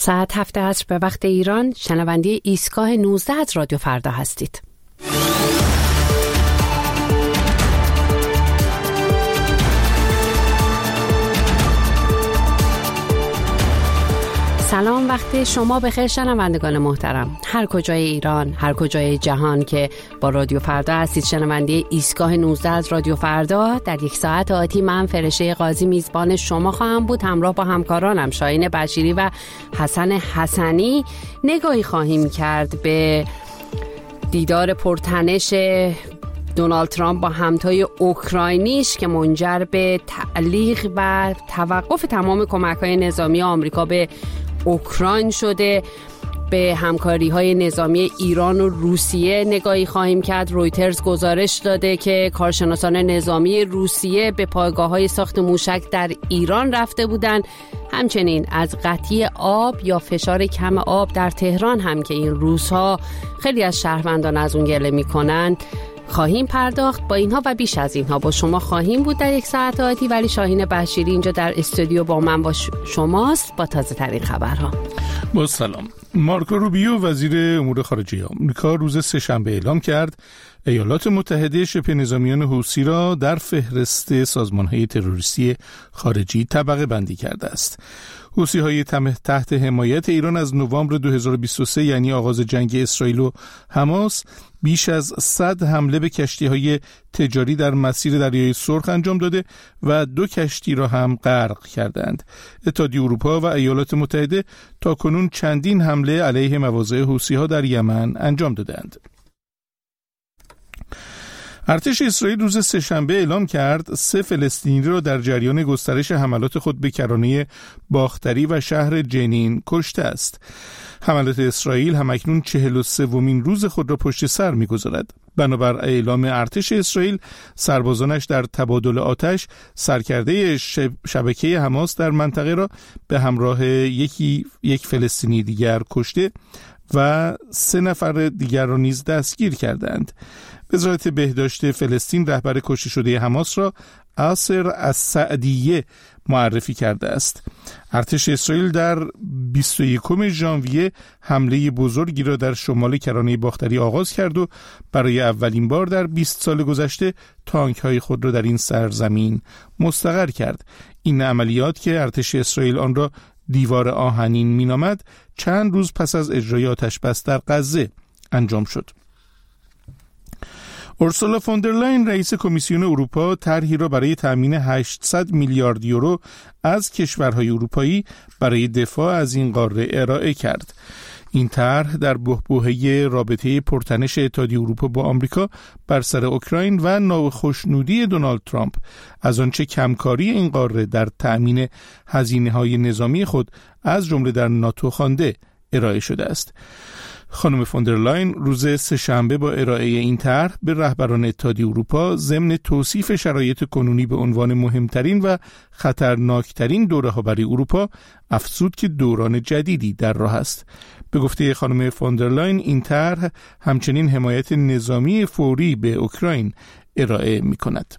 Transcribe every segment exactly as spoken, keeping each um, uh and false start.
ساعت هفت عصر به وقت ایران شنونده ایستگاه نوزده از رادیو فردا هستید. سلام، وقت شما بخیر شنوندگان محترم، هر کجای ایران، هر کجای جهان که با رادیو فردا هستید. شنونده ایستگاه نوزده از رادیو فردا. در یک ساعت آتی من فرشته قاضی میزبان شما خواهم بود، همراه با همکارانم شاهین بشیری و حسن حسنی. نگاهی خواهیم کرد به دیدار پرتنش دونالد ترامپ با همتای اوکراینیش که منجر به تعلیق و توقف تمام کمک‌های نظامی آمریکا به اوکراین شده. به همکاری‌های نظامی ایران و روسیه نگاهی خواهیم کرد. رویترز گزارش داده که کارشناسان نظامی روسیه به پایگاه‌های ساخت موشک در ایران رفته بودند. همچنین از قطعی آب یا فشار کم آب در تهران هم که این روزها خیلی از شهروندان از اون گله می‌کنند خواهیم پرداخت. با اینها و بیش از اینها با شما خواهیم بود در یک ساعت آتی، ولی شاهین بشیری اینجا در استودیو با من با شماست با تازه ترین خبرها. با سلام. مارکو روبیو وزیر امور خارجه آمریکا روز سه‌شنبه اعلام کرد ایالات متحده شبه نظامیان حوثی را در فهرست سازمان‌های تروریستی خارجی طبقه بندی کرده است. حوثی‌های تحت حمایت ایران از نوامبر دو هزار و بیست و سه یعنی آغاز جنگ اسرائیل و حماس بیش از صد حمله به کشتی‌های تجاری در مسیر دریای سرخ انجام داده و دو کشتی را هم غرق کردند. اتحادیه اروپا و ایالات متحده تاکنون چندین حمله علیه مواضع حوثی‌ها در یمن انجام دادند. ارتش اسرائیل روز سه‌شنبه اعلام کرد سه فلسطینی را در جریان گسترش حملات خود به کرانه باختری و شهر جنین کشته است. حملات اسرائیل همکنون چهل و سومین روز خود را پشت سر می‌گذارد. بنابر اعلام ارتش اسرائیل، سربازانش در تبادل آتش سرکرده شبکه حماس در منطقه را به همراه یکی یک فلسطینی دیگر کشته و سه نفر دیگر را نیز دستگیر کردند. وزارت بهداشت فلسطین رهبر کشته شده حماس را آسر السعدیه معرفی کرده است. ارتش اسرائیل در بیست و یکم ژانویه حمله بزرگی را در شمال کرانه باختری آغاز کرد و برای اولین بار در بیست سال گذشته تانک‌های خود را در این سرزمین مستقر کرد. این عملیات که ارتش اسرائیل آن را دیوار آهنین مینامد، چند روز پس از اجرای آتش‌بس در غزه انجام شد. اورسولا فون در لاین رئیس کمیسیون اروپا طرحی را برای تامین هشتصد میلیارد یورو از کشورهای اروپایی برای دفاع از این قاره ارائه کرد. این طرح در بحبوحه رابطه پرتنش اتحادیه اروپا با آمریکا بر سر اوکراین و ناخشنودی دونالد ترامپ از آنچه کمکاری این قاره در تأمین هزینه‌های نظامی خود از جمله در ناتو خوانده ارائه شده است. خانم فون در لاین روز سه‌شنبه با ارائه این طرح به رهبران اتحادیه اروپا ضمن توصیف شرایط کنونی به عنوان مهمترین و خطرناکترین دوره‌ها برای اروپا افزود که دوران جدیدی در راه است. به گفته خانم فون در لاین، این طرح همچنین حمایت نظامی فوری به اوکراین ارائه می‌کند.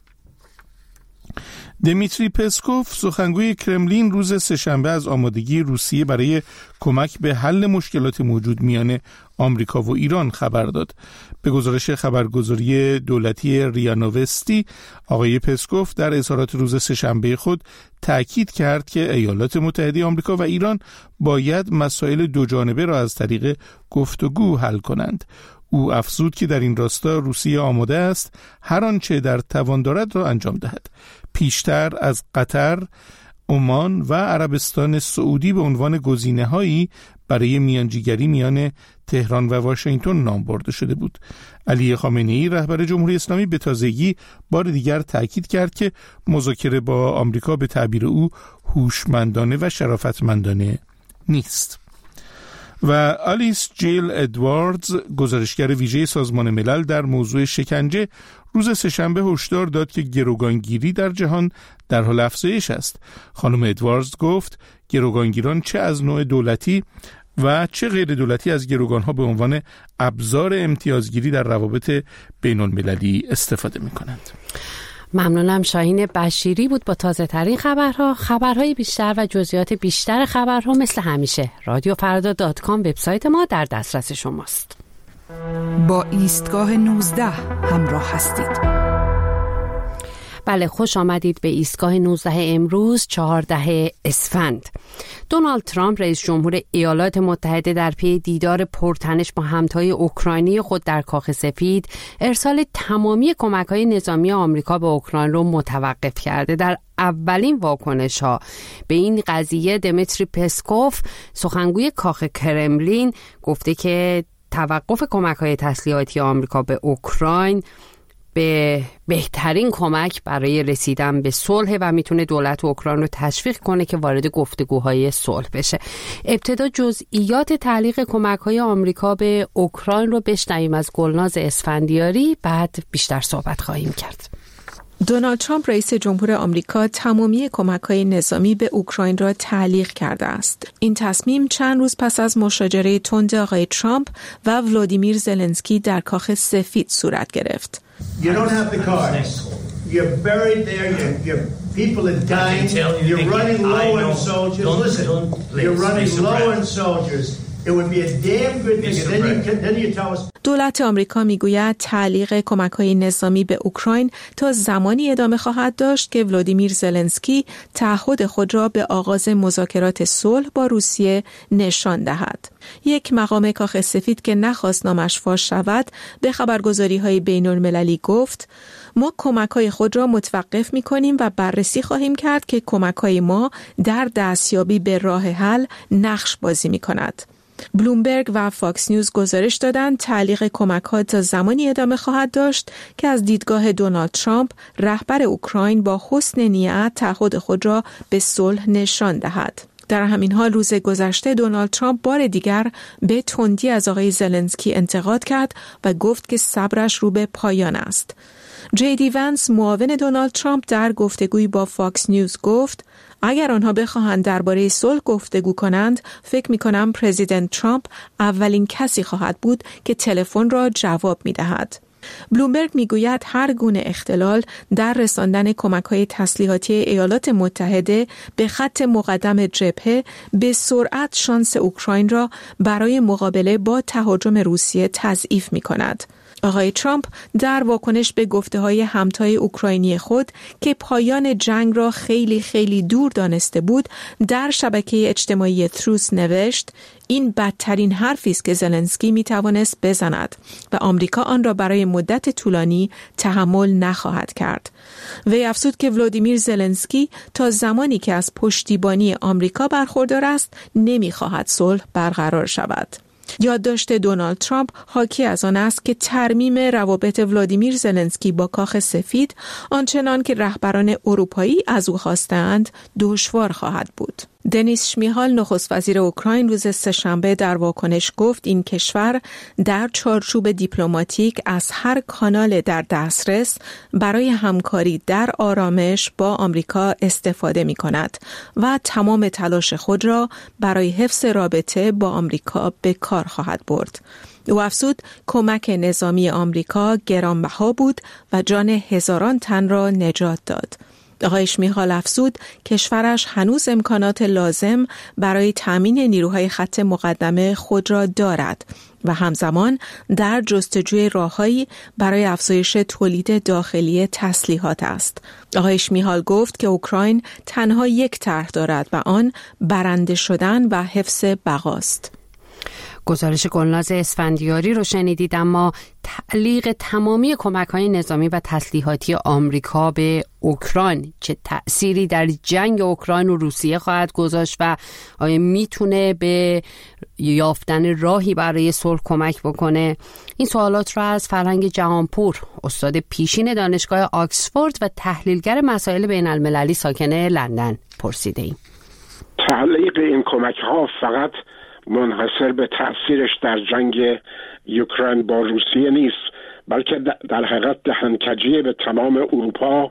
دمیتری پسکوف سخنگوی کرملین روز سه‌شنبه از آمادگی روسیه برای کمک به حل مشکلات موجود میان آمریکا و ایران خبر داد. به گزارش خبرگزاری دولتی ریا نووستی، آقای پسکوف در اظهارات روز سه‌شنبه خود تأکید کرد که ایالات متحده آمریکا و ایران باید مسائل دو جانبه را از طریق گفتگو حل کنند. او افزود که در این راستا روسیه آماده است هر آنچه در توان دارد را انجام دهد. پیشتر از قطر، عمان و عربستان سعودی به عنوان گزینه‌هایی برای میانجیگری میان تهران و واشنگتن نام برده شده بود. علی خامنه‌ای رهبر جمهوری اسلامی به تازگی بار دیگر تأکید کرد که مذاکره با آمریکا به تعبیر او هوشمندانه و شرافتمندانه نیست. و آلیس جیل ادواردز، گزارشگر ویژه سازمان ملل در موضوع شکنجه، روز سه‌شنبه هشدار داد که گروگانگیری در جهان در حال افزایش است. خانم ادواردز گفت گروگانگیران چه از نوع دولتی و چه غیر دولتی از گروگانها به عنوان ابزار امتیازگیری در روابط بین المللی استفاده می کنند. ممنونم. شاهین بشیری بود با تازه ترین خبرها. خبرهای بیشتر و جزئیات بیشتر خبرها مثل همیشه رادیو فردا دات کام وبسایت ما در دسترس شماست. با ایستگاه نوزده همراه هستید. بله، خوش آمدید به ایستگاه نوزده امروز چهاردهم اسفند. دونالد ترامپ رئیس جمهور ایالات متحده در پی دیدار پرتنش با همتای اوکراینی خود در کاخ سفید ارسال تمامی کمک‌های نظامی آمریکا به اوکراین رو متوقف کرده. در اولین واکنش ها به این قضیه دمیتری پسکوف سخنگوی کاخ کرملین گفته که توقف کمک‌های تسلیحاتی آمریکا به اوکراین به بهترین کمک برای رسیدن به صلح و میتونه دولت اوکراین رو تشویق کنه که وارد گفتگوهای صلح بشه. ابتدا جزئیات تعلیق کمک‌های آمریکا به اوکراین رو بشنویم از گلناز اسفندیاری، بعد بیشتر صحبت خواهیم کرد. دونالد ترامپ رئیس جمهور آمریکا تمامی کمک‌های نظامی به اوکراین را تعلیق کرده است. این تصمیم چند روز پس از مشاجره تند آقای ترامپ و ولادیمیر زلنسکی در کاخ سفید صورت گرفت. You don't have the cards. You're buried there. Your, your people are dying. You're running low on soldiers. Listen, you're running low on soldiers. It would be a damn good thing. Then you, then you tell us. دولت آمریکا میگوید تعلیق کمک‌های نظامی به اوکراین تا زمانی ادامه خواهد داشت که ولادیمیر زلنسکی تعهد خود را به آغاز مذاکرات صلح با روسیه نشان دهد. یک مقام کاخ سفید که نخواست نامش فاش شود به خبرگزاری‌های بین‌المللی گفت: ما کمک‌های خود را متوقف می‌کنیم و بررسی خواهیم کرد که کمک‌های ما در دستیابی به راه حل نقش بازی می‌کند. بلومبرگ و فاکس نیوز گزارش دادند تعلیق کمک‌ها تا زمانی ادامه خواهد داشت که از دیدگاه دونالد ترامپ رهبر اوکراین با حسن نیت تعهد خود را به صلح نشان دهد. در همین حال روز گذشته دونالد ترامپ بار دیگر به تندی از آقای زلنسکی انتقاد کرد و گفت که صبرش رو به پایان است. جی دی ونس معاون دونالد ترامپ در گفتگویی با فاکس نیوز گفت: اگر آنها بخواهند درباره صلح گفتگو کنند، فکر می‌کنم پرزیدنت ترامپ اولین کسی خواهد بود که تلفن را جواب می‌دهد. بلومبرگ میگوید هر گونه اختلال در رساندن کمک‌های تسلیحاتی ایالات متحده به خط مقدم جبهه به سرعت شانس اوکراین را برای مقابله با تهاجم روسیه تضعیف می‌کند. آقای ترامپ در واکنش به گفته‌های همتای اوکراینی خود که پایان جنگ را خیلی خیلی دور دانسته بود در شبکه اجتماعی تروس نوشت: این بدترین حرفی است که زلنسکی میتوانست بزند و آمریکا آن را برای مدت طولانی تحمل نخواهد کرد. وی افزود که ولادیمیر زلنسکی تا زمانی که از پشتیبانی آمریکا برخوردار است نمیخواهد صلح برقرار شود. یادداشت دونالد ترامپ حاکی از آن است که ترمیم روابط ولادیمیر زلنسکی با کاخ سفید آنچنان که رهبران اروپایی از او خواستند دشوار خواهد بود. دنیس شمیهال نخست وزیر اوکراین روز سه‌شنبه در واکنش گفت این کشور در چارچوب دیپلماتیک از هر کانال در دسترس برای همکاری در آرامش با آمریکا استفاده می کند و تمام تلاش خود را برای حفظ رابطه با آمریکا به کار خواهد برد. او افزود کمک نظامی آمریکا گرانبها بود و جان هزاران تن را نجات داد. آقای شمیهال افزود کشورش هنوز امکانات لازم برای تامین نیروهای خط مقدمه خود را دارد و همزمان در جستجوی راههایی برای افزایش تولید داخلی تسلیحات است. آقای شمیهال گفت که اوکراین تنها یک طرح دارد و آن برنده شدن و حفظ بقاست. گزارش گلناز اسفندیاری رو شنیدید. اما تعلیق تمامی کمک‌های نظامی و تسلیحاتی آمریکا به اوکراین چه تأثیری در جنگ اوکراین و روسیه خواهد گذاشت و آیا میتونه به یافتن راهی برای صلح کمک بکنه؟ این سوالات رو از فرهنگ جهانپور، استاد پیشین دانشگاه آکسفورد و تحلیلگر مسائل بین المللی ساکن لندن پرسیده ایم. تعلیق این کمک‌ها فقط منحصر به تأثیرش در جنگ اوکراین با روسیه نیست، بلکه در حقیقت دهنکجی به تمام اروپا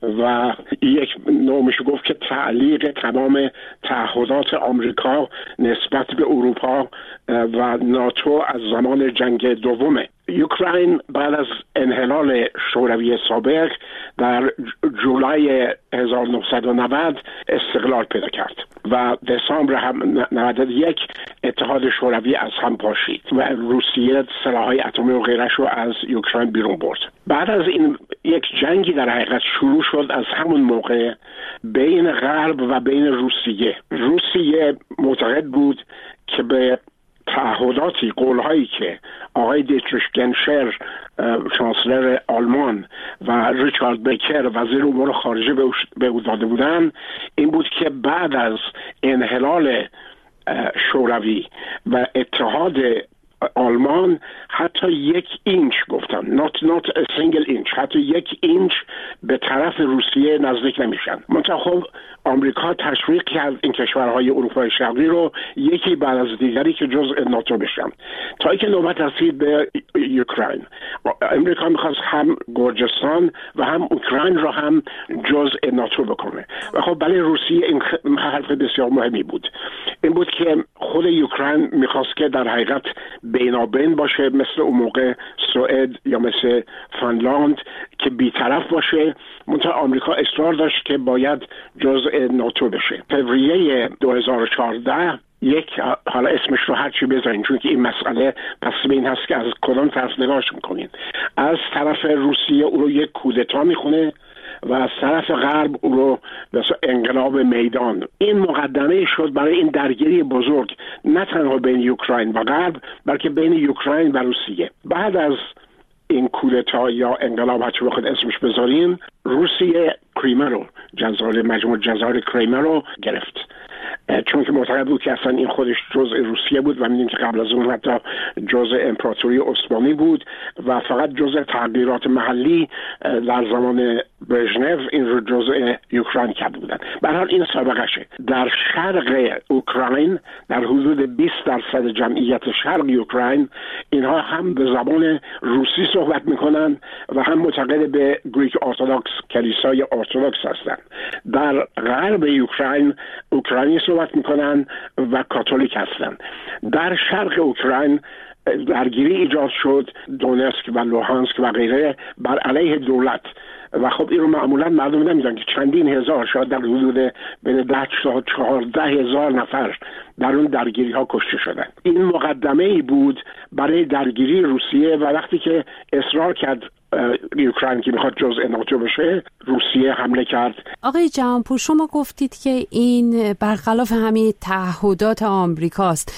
و یک نوع میشه گفت که تعلیق تمام تعهدات آمریکا نسبت به اروپا و ناتو از زمان جنگ دومه. اوکراین بعد از انحلال شوروی سابق در جولای هزار و نهصد و نود استقلال پیدا کرد و دسامبر هم نود و یک اتحاد شوروی از هم پاشید و روسیه سلاح‌های اتمی و غیرش رو از اوکراین بیرون برد. بعد از این یک جنگی در حقیقت شروع شد از همون موقع بین غرب و بین روسیه. روسیه معتقد بود که به تعهداتی، قولهایی که آقای دیتریش گنشر چانسلر آلمان و ریچارد بیکر وزیر امور خارجه به او داده بودن، این بود که بعد از انحلال شوروی و اتحاد آلمان حتی یک اینچ گفتن not not a single inch حتی یک اینچ به طرف روسیه نزدیک نمیشن. منتها خب آمریکا تشویق کرد این کشورهای اروپای شرقی رو یکی بعد از دیگری که جزء ناتو بشن تا اینکه نوبت رسید به اوکراین. آمریکا میخواست هم گرجستان و هم اوکراین رو هم جزء ناتو بکنه و خب برای روسیه این حرف بسیار مهمی بود. این بود که خود اوکراین میخواست که در حقیقت بینابین باشه، مثل اون موقع سوئد یا مثل فنلاند که بیطرف باشه. منتها آمریکا اصرار داشت که باید جزء ناتو بشه. فوریه دو هزار و چهارده یک، حالا اسمش رو هر چی بذارین چون که این مسئله پس به این هست که از کدام طرف نگاهش میکنین. از طرف روسیه او رو یک کودتا میخونه و از طرف غرب او رو مثلا انقلاب میدان. این مقدمه شد برای این درگیری بزرگ، نه تنها بین اوکراین و غرب بلکه بین اوکراین و روسیه. بعد از این کودتا یا انقلاب هر چی بخواد اسمش بذاریم، روسیه کریمه رو، جزایر مجموعه جزایر کریمه رو گرفت، چون که معتقد بود که اصلا این خودش جزء روسیه بود و می‌دونیم که قبل از اون حتی جزء امپراتوری عثمانی بود و فقط جزء تغییرات محلی در زمان برژنف این رو جزء اوکراین کرده بودن. به هر حال این سابقشه. در شرق اوکراین در حدود بیست درصد جمعیت شرق اوکراین اینها هم به زبان روسی صحبت میکنن و هم معتقد به گریک ارتدوکس، کلیسای ارتدوکس هستند. در غرب اوکراین اوکراینی صحبت میکنن و کاتولیک هستن. در شرق اوکراین درگیری ایجاد شد، دونسک و لوهانسک و غیره بر علیه دولت و خب این رو معمولا مردم نمیدونن که چندین هزار، شاید در حدود بین ده تا چهارده هزار نفر در اون درگیری ها کشته شدن. این مقدمه ای بود برای درگیری روسیه و وقتی که اصرار کرد اوکراین که میخواد جزء ناتو بشه، روسیه حمله کرد. آقای جهانپور، شما گفتید که این برخلاف همین تعهدات آمریکاست.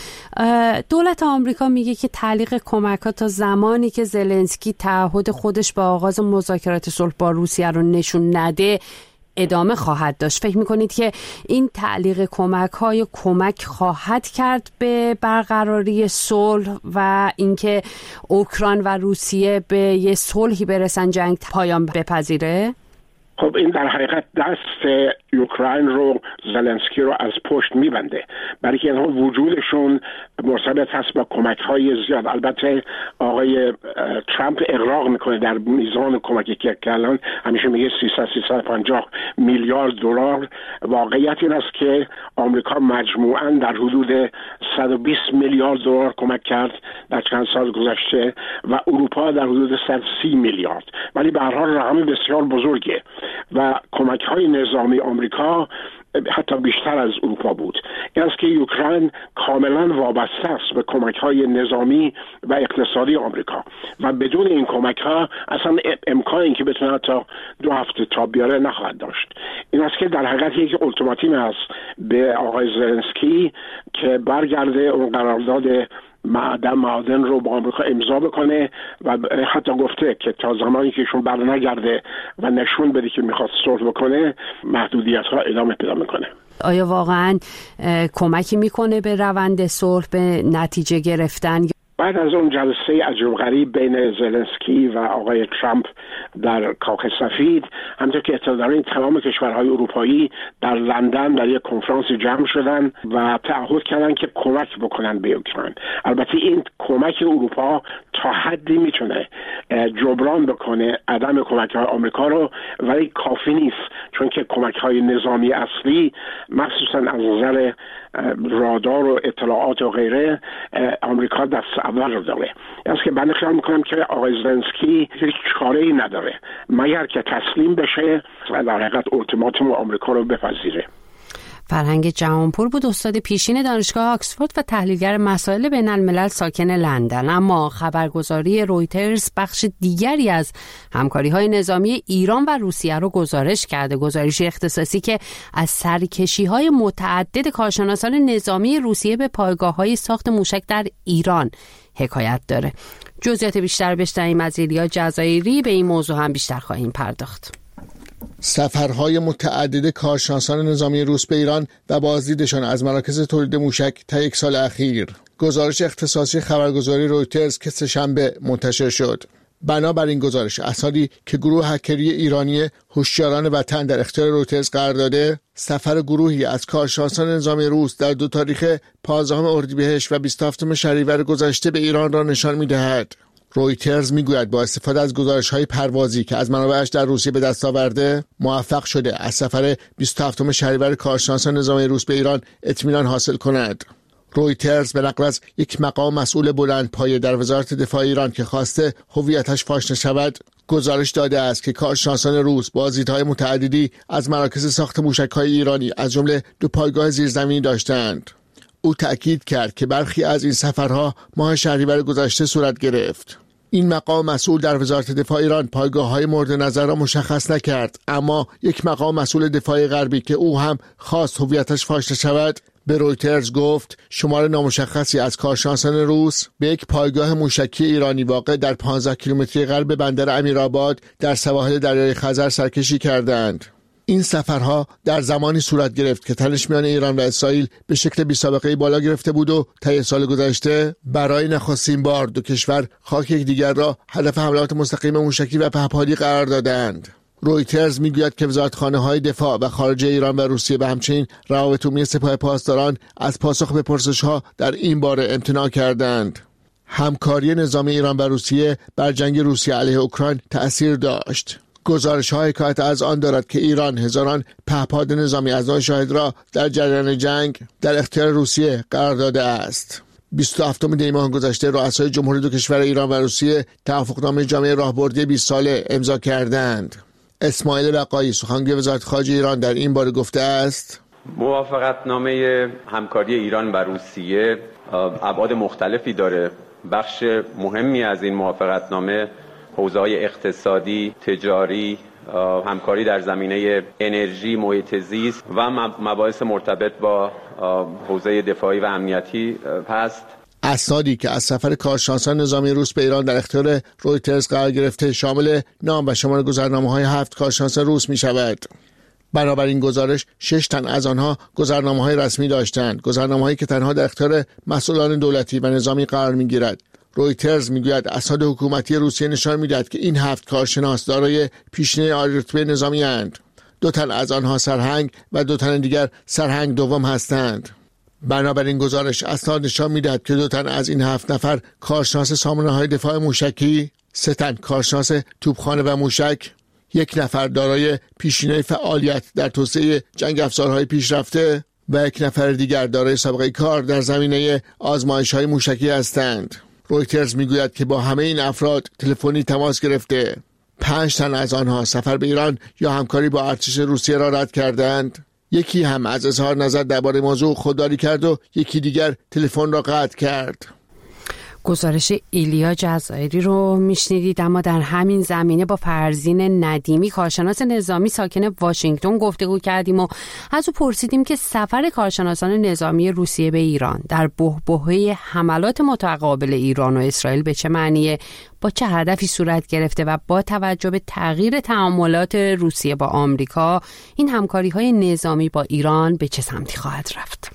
دولت آمریکا میگه که تعلیق کمک‌ها تا زمانی که زلنسکی تعهد خودش با آغاز مذاکرات صلح با روسیه رو نشون نده ادامه خواهد داشت. فکر میکنید که این تعلیق کمک های کمک خواهد کرد به برقراری صلح و اینکه اوکراین و روسیه به یه صلحی برسن، جنگ پایان بپذیره؟ خب این در حقیقت دست اوکراین رو، زلنسکی رو از پشت میبنده، برای که اینها وجودشون مرتبط هست با کمک های زیاد. البته آقای ترامپ اغراق میکنه در میزان کمکی که الان همیشه میگه سیصد سیصد و پنجاه میلیارد دلار. واقعیت این است که آمریکا مجموعاً در حدود صد و بیست میلیارد دلار کمک کرد در چند سال گذشته و اروپا در حدود صد و سی میلیارد، ولی به هر حال رقم بسیار بزرگه و کمک های نظامی آمریکا حتی بیشتر از اروپا بود. این است که اوکراین کاملا وابسته است به کمک های نظامی و اقتصادی آمریکا و بدون این کمک ها اصلا امکان این که بتونه حتی دو هفته تا بیاره نخواهد داشت. این است که در حقیقت یک التیماتوم است به آقای زلنسکی که برگرده اون قرارداد معدن معدن رو با آمریکا امضا بکنه و حتی گفته که تا زمانی که ایشون بر نگرده و نشون بده که میخواد صلح بکنه، محدودیت ها ادامه پیدا میکنه. آیا واقعا کمکی میکنه به روند صلح، به نتیجه گرفتن؟ بعد از اون جلسه عجیب غریب بین زلنسکی و آقای ترامپ در کاخ سفید، همونطور که اطلاع دارین تمام کشورهای اروپایی در لندن در یک کنفرانسی جمع شدن و تعهد کردن که کمک بکنن به اوکراین. البته این کمک اروپا تا حدی میتونه جبران بکنه عدم کمک های آمریکا رو، ولی کافی نیست، چون که کمک های نظامی اصلی مخصوصا از نظر رادار و اطلاعات و غیره آمریکا دست باور داره. از که من خیال میکنم که آقای زلنسکی هیچ چاره‌ای نداره مگر که تسلیم بشه و در حقیقت اولتیماتوم آمریکا رو بپذیره. فرهنگ جهانپور بود، استاد پیشین دانشگاه آکسفورد و تحلیلگر مسائل بین الملل ساکن لندن. اما خبرگزاری رویترز بخش دیگری از همکاری‌های نظامی ایران و روسیه رو گزارش کرده. گزارش اختصاصی که از سرکشی‌های متعدد کارشناسان نظامی روسیه به پایگاه‌های ساخت موشک در ایران حکایت داره. جزئیات بیشتر بشنویم از ایلیا جزایری. به این موضوع هم بیشتر خواهیم پرداخت. سفرهای متعدد کارشناسان نظامی روس به ایران و بازدیدشان از مراکز تولید موشک تا یک سال اخیر. گزارش اختصاصی خبرگزاری رویترز که سه‌شنبه منتشر شد. بنابر این گزارش، اسنادی که گروه هکری ایرانی هوشیاران وطن در اختیار رویترز قرار داده، سفر گروهی از کارشناسان نظامی روس در دو تاریخ پانزدهم اردیبهشت و بیست و هفتم شهریور گذشته به ایران را نشان می‌دهد. رویترز میگوید با استفاده از گزارش‌های پروازی که از منابعش در روسیه به دست آورده، موفق شده از سفر بیست و هفتم شهریور کارشناسان نظامی روس به ایران اطمینان حاصل کند. رویترز به نقل از یک مقام مسئول بلندپایه در وزارت دفاع ایران که خواسته هویتش فاش نشود، گزارش داده است که کارشناسان روس بازدیدهای متعددی از مراکز ساخت موشک‌های ایرانی از جمله دو پایگاه زیرزمینی داشتند. او تأکید کرد که برخی از این سفرها ماه شهریور گذشته صورت گرفت. این مقام مسئول در وزارت دفاع ایران پایگاه‌های مورد نظر را مشخص نکرد، اما یک مقام مسئول دفاع غربی که او هم خواست هویتش فاش نشود، به رویترز گفت شمار نامشخصی از کارشناسان روس به یک پایگاه موشکی ایرانی واقع در پانزده کیلومتری غرب بندر امیرآباد در سواحل دریای خزر سرکشی کردند. این سفرها در زمانی صورت گرفت که تنش میان ایران و اسرائیل به شکل بی‌سابقه‌ای بالا گرفته بود و طی سال گذشته برای نخستین بار دو کشور خاک یکدیگر را هدف حملات مستقیم موشکی و پهپادی قرار دادند. رویترز میگوید که وزارتخانه‌های دفاع و خارجه ایران و روسیه و همچنین روابط عمومی سپاه پاسداران از پاسخ به پرسش‌ها در این باره امتناع کردند. همکاری نظامی ایران و روسیه بر جنگ روسیه علیه اوکراین تأثیر داشت. گزارش‌های حکایت از آن دارد که ایران هزاران پهپاد نظامی از نوع شاهد را در جریان جنگ در اختیار روسیه قرار داده است. بیست و هفتم دی ماه گذشته رؤسای جمهوری دو کشور ایران و روسیه توافقنامه جامع راهبردی بیست ساله امضا کردند. اسماعیل بقایی سخنگوی وزارت خارجه ایران در این باره گفته است: موافقتنامه همکاری ایران و روسیه ابعاد مختلفی داره. بخش مهمی از این موافقتنامه حوزه‌های اقتصادی، تجاری، همکاری در زمینه انرژی، محیط زیست و مباحث مرتبط با حوزه دفاعی و امنیتی هست. اسنادی که از سفر کارشناسان نظامی روس به ایران در اختیار رویترز قرار گرفته شامل نام و شمار گذرنامه‌های هفت کارشناس روس می شود. بنابراین گزارش شش تن از آنها گذرنامه‌های رسمی داشتند، گذرنامه‌هایی که تنها در اختیار مسئولان دولتی و نظامی قرار می‌گیرد. رویترز میگوید اسناد حکومتی روسیه نشان می‌دهد که این هفت کارشناس دارای پیشینه عالی رتبه نظامی اند. دو تن از آنها سرهنگ و دو تن دیگر سرهنگ دوم هستند. بنابراین گزارش اسناد نشان می‌دهد که دو تن از این هفت نفر کارشناس سامانه‌های دفاع موشکی، سه تن کارشناس توپخانه و موشک، یک نفر دارای پیشینه فعالیت در توسعه جنگ افزارهای پیشرفته و یک نفر دیگر دارای سابقه کار در زمینه آزمایش‌های موشکی هستند. رویترز میگوید که با همه این افراد تلفنی تماس گرفته. پنج تن از آنها سفر به ایران یا همکاری با ارتش روسیه را رد کردند. یکی هم از اظهار نظر درباره موضوع خودداری کرد و یکی دیگر تلفن را قطع کرد. گزارش ایلیا جزایری رو میشنیدید. اما در همین زمینه با فرزین ندیمی کارشناس نظامی ساکن واشنگتن گفتگو کردیم و از او پرسیدیم که سفر کارشناسان نظامی روسیه به ایران در بحبوحه حملات متقابل ایران و اسرائیل به چه معنیه، با چه هدفی صورت گرفته و با توجه به تغییر تعاملات روسیه با آمریکا این همکاری‌های نظامی با ایران به چه سمتی خواهد رفت.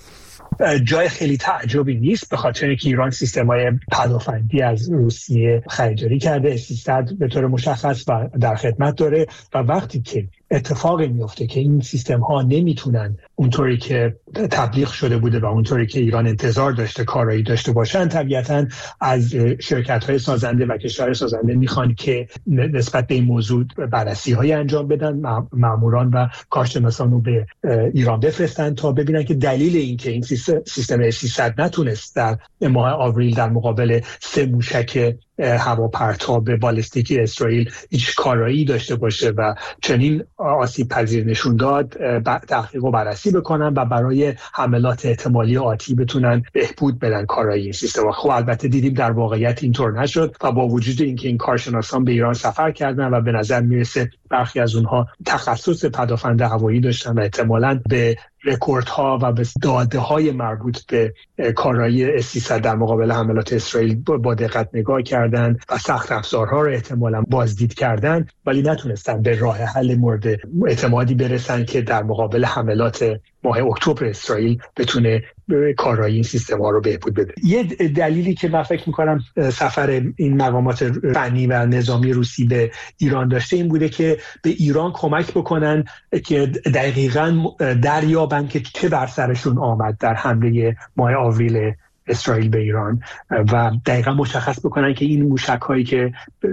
جای خیلی تعجبی نیست، به خاطر اینکه ایران سیستم‌های پدافندی از روسیه خریداری کرده، سیصد به طور مشخص و در خدمت داره و وقتی که اتفاقی میفته که این سیستم ها نمیتونن اونطوری که تبلیغ شده بوده و اونطوری که ایران انتظار داشته کارایی داشته باشن، طبیعتاً از شرکت های سازنده و کشور سازنده میخوان که نسبت به این موضوع بررسی های انجام بدن، ماموران و کارشناسان رو به ایران بفرستن تا ببینن که دلیل این که این سیستم اس سیصد نتونست در ماه آوریل در مقابل سه موشک هواپرتاب بالستیکی اسرائیل هیچ کارایی داشته باشه و چنین آسیب پذیر نشون داد، تحقیق و بررسی بکنن و برای حملات احتمالی آتی بتونن بهبود بدن کارایی این سیستم. خب البته دیدیم در واقعیت اینطور نشد و با وجود اینکه این کارشناسان به ایران سفر کردن و به نظر میرسه برخی از اونها تخصص پدافند هوایی داشتن و احتمالاً به رکوردها و به داده‌های مربوط به کارایی اس سیصد در مقابل حملات اسرائیل با دقت نگاه کردند و سخت افزارها رو احتمالاً بازدید کردند، ولی نتونستن به راه حل مورد اعتمادی برسن که در مقابل حملات ماه اکتبر اسرائیل بتونه کارایی این سیستم ها رو بهبود بده. یه دلیلی که من فکر می‌کنم سفر این مقامات فنی و نظامی روسی به ایران داشته این بوده که به ایران کمک بکنن که دقیقاً دریابن که چه بر سرشون آمد در حمله ماه آوریل اسرائیل به ایران و دقیقاً مشخص بکنن که این موشک‌هایی که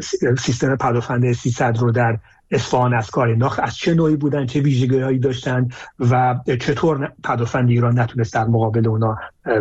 سیستم پدافند سیصد رو در اصفهان از کار انداخت از چه نوعی بودن، چه ویژگی‌هایی داشتن و چطور پدافند ایران نتونست در مقابل اونا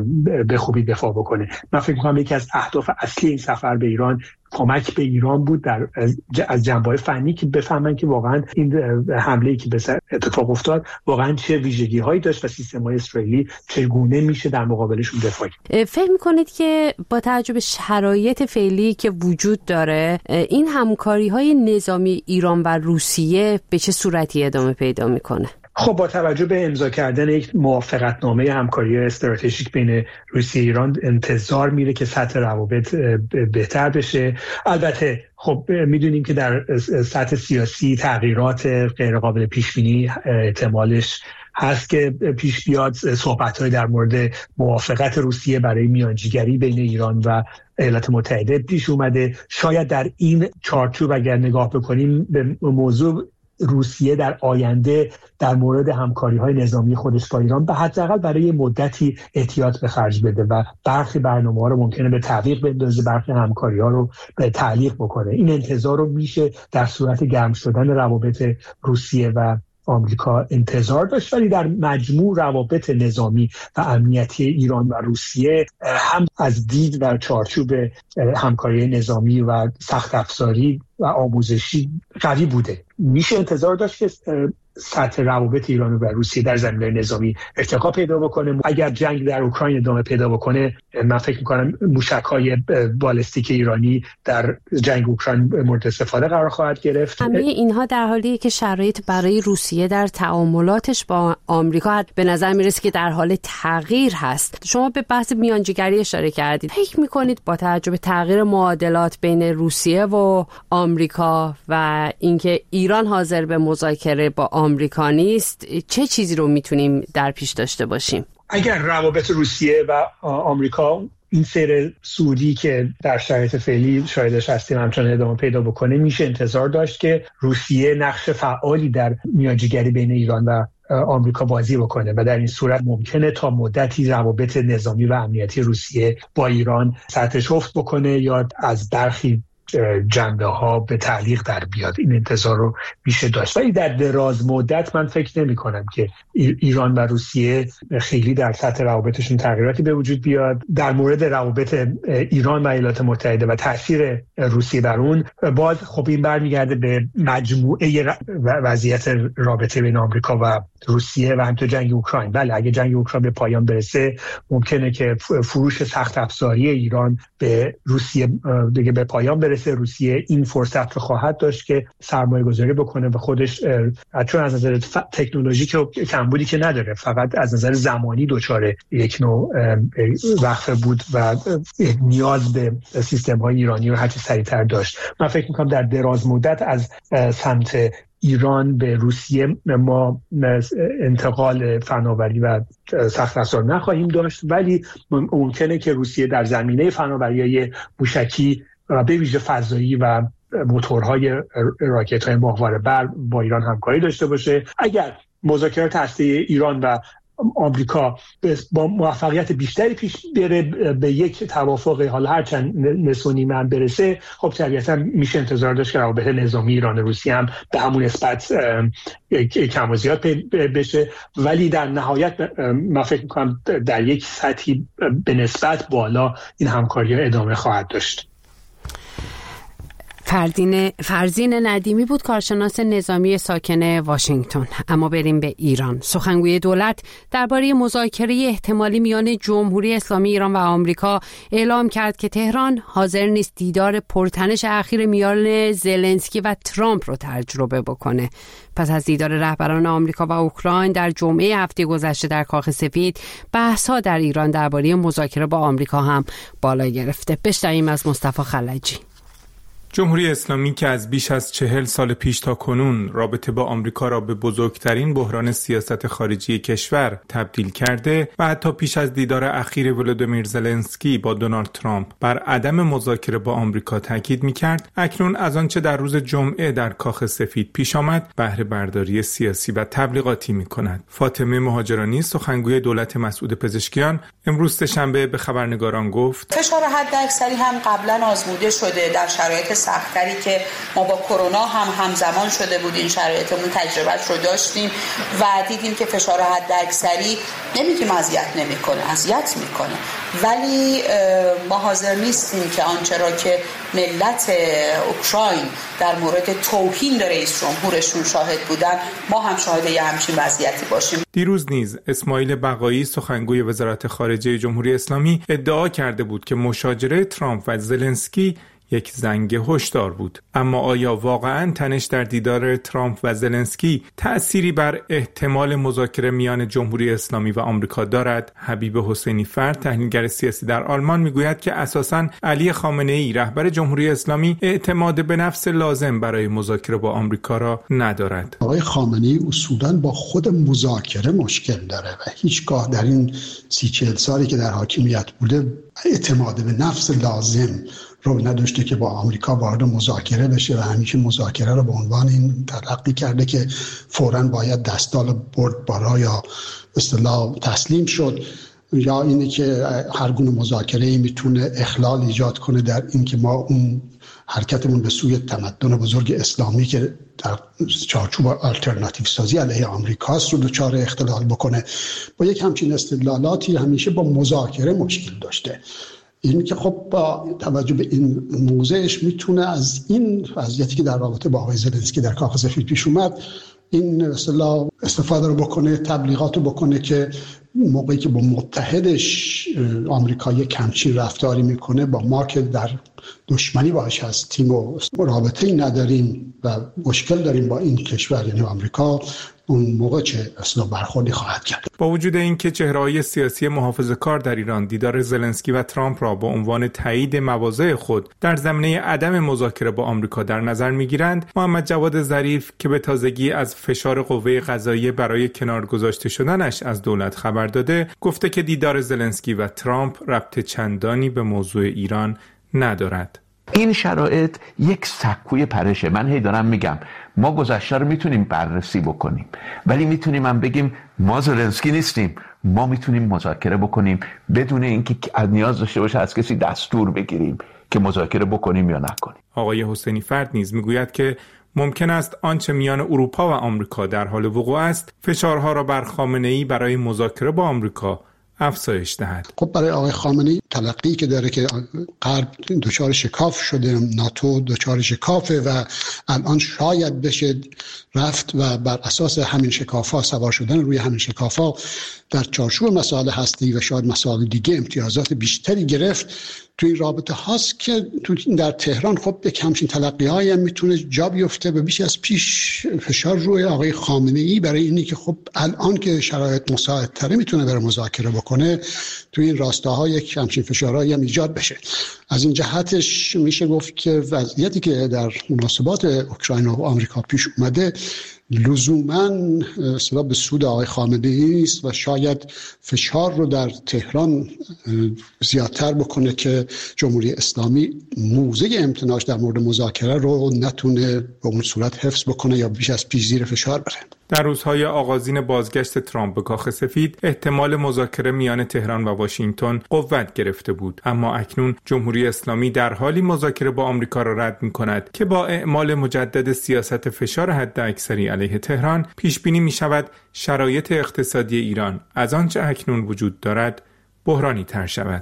به خوبی دفاع بکنه. من فکر می‌کنم یکی از اهداف اصلی این سفر به ایران کمک به ایران بود در از جنبه‌های فنی که بفهمن که واقعا این حمله‌ای که به اتفاق افتاد واقعا چه ویژگی‌هایی داشت و سیستم‌های اسرائیلی چگونه میشه در مقابلشون دفاع کرد. فکر می‌کنید که با توجه به شرایط فعلی که وجود داره این همکاری‌های نظامی ایران و روسیه به چه صورتی ادامه پیدا می‌کنه؟ خب با توجه به امضا کردن یک موافقتنامه همکاری استراتژیک بین روسیه و ایران انتظار میره که سطح روابط بهتر بشه. البته خب میدونیم که در سطح سیاسی تغییرات غیرقابل پیش بینی احتمالش هست که پیش بیاد. صحبت‌های در مورد موافقت روسیه برای میانجیگری بین ایران و ایالات متحده پیش اومده. شاید در این چارچوب اگر نگاه بکنیم به موضوع روسیه در آینده در مورد همکاری‌های نظامی خودش با ایران به حداقل برای مدتی احتیاط به خرج بده و برخی برنامه‌ها رو ممکنه به تعویق بندازه، برخی همکاری‌ها رو به تعلیق بکنه. این انتظار رو میشه در صورت گرم شدن روابط روسیه و آمریکا انتظار داشت، ولی در مجموع روابط نظامی و امنیتی ایران و روسیه هم از دید و چارچوب همکاری نظامی و سخت افزاری و آموزشی قوی بوده. میشه انتظار داشت که سطح روابط ایران و روسیه در زمینه نظامی ارتقا پیدا بکنه. اگر جنگ در اوکراین ادامه پیدا بکنه، من فکر می‌کنم موشک‌های بالستیک ایرانی در جنگ اوکراین مورد استفاده قرار خواهد گرفت. همه اینها در حالیه که شرایط برای روسیه در تعاملاتش با آمریکا به نظر میرسه که در حال تغییر هست. شما به بحث میانجیگری اشاره کردید. فکر می‌کنید با توجه به تغییر معادلات بین روسیه و آمریکا و اینکه ایران حاضر به مذاکره با آمریکا نیست، چه چیزی رو میتونیم در پیش داشته باشیم؟ اگر روابط روسیه و آمریکا این سیر سعودی که در شرایط فعلی شاهدش هستیم همچنان ادامه پیدا بکنه، میشه انتظار داشت که روسیه نقش فعالی در میانجیگری بین ایران و آمریکا بازی بکنه و در این صورت ممکنه تا مدتی روابط نظامی و امنیتی روسیه با ایران سطحش افت بکنه یا از برخی جنبه ها به تعلیق در بیاد. این انتظار رو میشه داشت، ولی در دراز مدت من فکر نمی کنم که ایران و روسیه خیلی در سطح روابطشون تغییراتی به وجود بیاد. در مورد روابط ایران و ایالات متحده و تاثیر روسیه بر اون، باز خب این برمیگرده به مجموعه وضعیت رابطه بین آمریکا و روسیه و همینطور جنگ اوکراین. بله اگه جنگ اوکراین به پایان برسه، ممکنه که فروش سخت افزاری ایران به روسیه دیگه به پایان برسه. روسیه این فرصت رو خواهد داشت که سرمایه گذاری بکنه و خودش، چون از نظر تکنولوژیک کمبودی که نداره، فقط از نظر زمانی دچار یک نوع وقفه بود و نیاز به سیستم های ایرانی رو هرچی سریعتر داشت. من فکر میکنم در دراز مدت از سمت ایران به روسیه ما انتقال فناوری و سخت افزار نخواهیم داشت، ولی ممکنه که روسیه در زمینه فناوری‌های موشکی و به ویژه فضایی و موتورهای راکت‌های ماهواره بر با ایران همکاری داشته باشه. اگر مذاکرات هسته‌ای ایران و آمریکا با موفقیت بیشتری پیش بره، به یک توافق حالا هر چند نصف و نیمه هم برسه، خب طبیعتا میشه انتظار داشت که روابط نظامی ایران و روسیه هم به همون نسبت کم و زیاد بشه، ولی در نهایت من فکر می‌کنم در یک سطحی به نسبت بالا این همکاری ادامه خواهد داشت. فرزین فرزین ندیمی بود، کارشناس نظامی ساکن واشنگتن. اما بریم به ایران. سخنگوی دولت درباره مذاکره احتمالی میان جمهوری اسلامی ایران و آمریکا اعلام کرد که تهران حاضر نیست دیدار پرتنش اخیر میان زلنسکی و ترامپ رو تجربه بکنه. پس از دیدار رهبران آمریکا و اوکراین در جمعه هفته گذشته در کاخ سفید، بحث‌ها در ایران درباره مذاکره با آمریکا هم بالا گرفته. بشنویم از مصطفی خلجی. جمهوری اسلامی که از بیش از چهل سال پیش تا کنون رابطه با آمریکا را به بزرگترین بحران سیاست خارجی کشور تبدیل کرده و حتی پیش از دیدار اخیر ولودیمیر زلنسکی با دونالد ترامپ بر عدم مذاکره با آمریکا تاکید می‌کرد، اکنون از آنچه در روز جمعه در کاخ سفید پیش آمد بهره برداری سیاسی و تبلیغاتی می‌کند. فاطمه مهاجرانی، سخنگوی دولت مسعود پزشکیان، امروز سه‌شنبه به خبرنگاران گفت: فشار حداکثری هم قبلا آزموده شده در شرایط سختری که ما با کرونا هم همزمان شده بود. این شرایطمون تجربهش رو داشتیم و دیدیم که فشار حداکثری نمیگیم اذیت نمیکنه، اذیت میکنه، ولی ما حاضر نیستیم که آنچه را که ملت اوکراین در مورد توهین به رئیس جمهورشون شاهد بودن، ما هم شاهد یه همچین وضعیتی باشیم. دیروز نیز اسماعیل بقایی، سخنگوی وزارت خارجه جمهوری اسلامی، ادعا کرده بود که مشاجره ترامپ و زلنسکی یک زنگ هشدار بود. اما آیا واقعاً تنش در دیدار ترامپ و زلنسکی تأثیری بر احتمال مذاکره میان جمهوری اسلامی و آمریکا دارد؟ حبیب حسینی فرد، تحلیلگر سیاسی در آلمان، میگوید که اساساً علی خامنه‌ای، رهبر جمهوری اسلامی، اعتماد به نفس لازم برای مذاکره با آمریکا را ندارد. آقای خامنه‌ای اصولاً با خود مذاکره مشکل داره و هیچگاه در این سی چهل سالی که در حاکمیت بوده اعتماد به نفس لازم رو نداشته که با آمریکا وارد مذاکره بشه و همیشه مذاکره رو به عنوان این تلقی کرده که فوراً باید دستال برد بالا یا اصطلاح تسلیم شد، یا اینه که هر گونه مذاکره‌ای میتونه اخلال ایجاد کنه در این که ما اون حرکتمون به سوی تمدن بزرگ اسلامی که در چارچوب آلترناتیو سازی علیه آمریکاست رو دچار اختلال بکنه. با یک همچین استدلالاتی همیشه با مذاکره مشکل داشته. این که خب با توجه به این موضعش میتونه از این وضعیتی که در رابطه با آقای زلنسکی در کاخ سفید پیش اومد این اصطلاح استفاده رو بکنه، تبلیغات رو بکنه که موقعی که با متحدش آمریکا یک همچین رفتاری میکنه، با ما که در دشمنی باهاش هستیم و رابطه‌ای نداریم و مشکل داریم با این کشور یعنی آمریکا، اون موقع چه اصلا برخوردی خواهد کرد. با وجود اینکه چهره‌های سیاسی محافظه‌کار در ایران دیدار زلنسکی و ترامپ را با عنوان تایید مواضع خود در زمینه عدم مذاکره با آمریکا در نظر می‌گیرند، محمد جواد ظریف که به تازگی از فشار قوه قضاییه برای کنار گذاشته شدنش از دولت خبر داده، گفته که دیدار زلنسکی و ترامپ ربط چندانی به موضوع ایران ندارد. این شرایط یک سکوی پرشه. من هی دارم میگم ما گذشته رو میتونیم بررسی بکنیم، ولی میتونیم هم بگیم ما زلنسکی نیستیم، ما میتونیم مذاکره بکنیم بدون اینکه نیاز داشته باشه از کسی دستور بگیریم که مذاکره بکنیم یا نکنیم. آقای حسینی فرد نیز میگوید که ممکن است آنچه میان اروپا و آمریکا در حال وقوع است فشارها را بر خامنه‌ای برای مذاکره با آمریکا افزایش دهد. خب برای آقای خامنه‌ای تلقی که داره که غرب دچار شکاف شده، ناتو دچار شکافه و الان شاید بشه رفت و بر اساس همین شکاف‌ها سوار شدن روی همین شکاف‌ها در چارچوب مسائل هسته‌ای و شاید مسائل دیگه امتیازات بیشتری گرفت. تو این رابطه هاست که تو در تهران خب یک همچین تلقی‌هایی هم میتونه جا بیفته و بیش از پیش فشار روی آقای خامنه‌ای برای اینی که خب الان که شرایط مساعدتره میتونه بره مذاکره بکنه، تو این راستاها یک همچین فشارهایی هم ایجاد بشه. از این جهتش میشه گفت که وضعیتی که در مناسبات اوکراین و آمریکا پیش اومده لزوماً اصلا به سود آقای خامنه‌ای است و شاید فشار رو در تهران زیادتر بکنه که جمهوری اسلامی موضع امتناعش در مورد مذاکره رو نتونه به اون صورت حفظ بکنه یا بیش از پیش زیر فشار بره. در روزهای آغازین بازگشت ترامپ به کاخ سفید احتمال مذاکره میان تهران و واشنگتن قوت گرفته بود، اما اکنون جمهوری اسلامی در حالی مذاکره با آمریکا را رد می‌کند که با اعمال مجدد سیاست فشار حداکثری علیه تهران پیش بینی می‌شود شرایط اقتصادی ایران از آنچه اکنون وجود دارد بحرانی تر شود.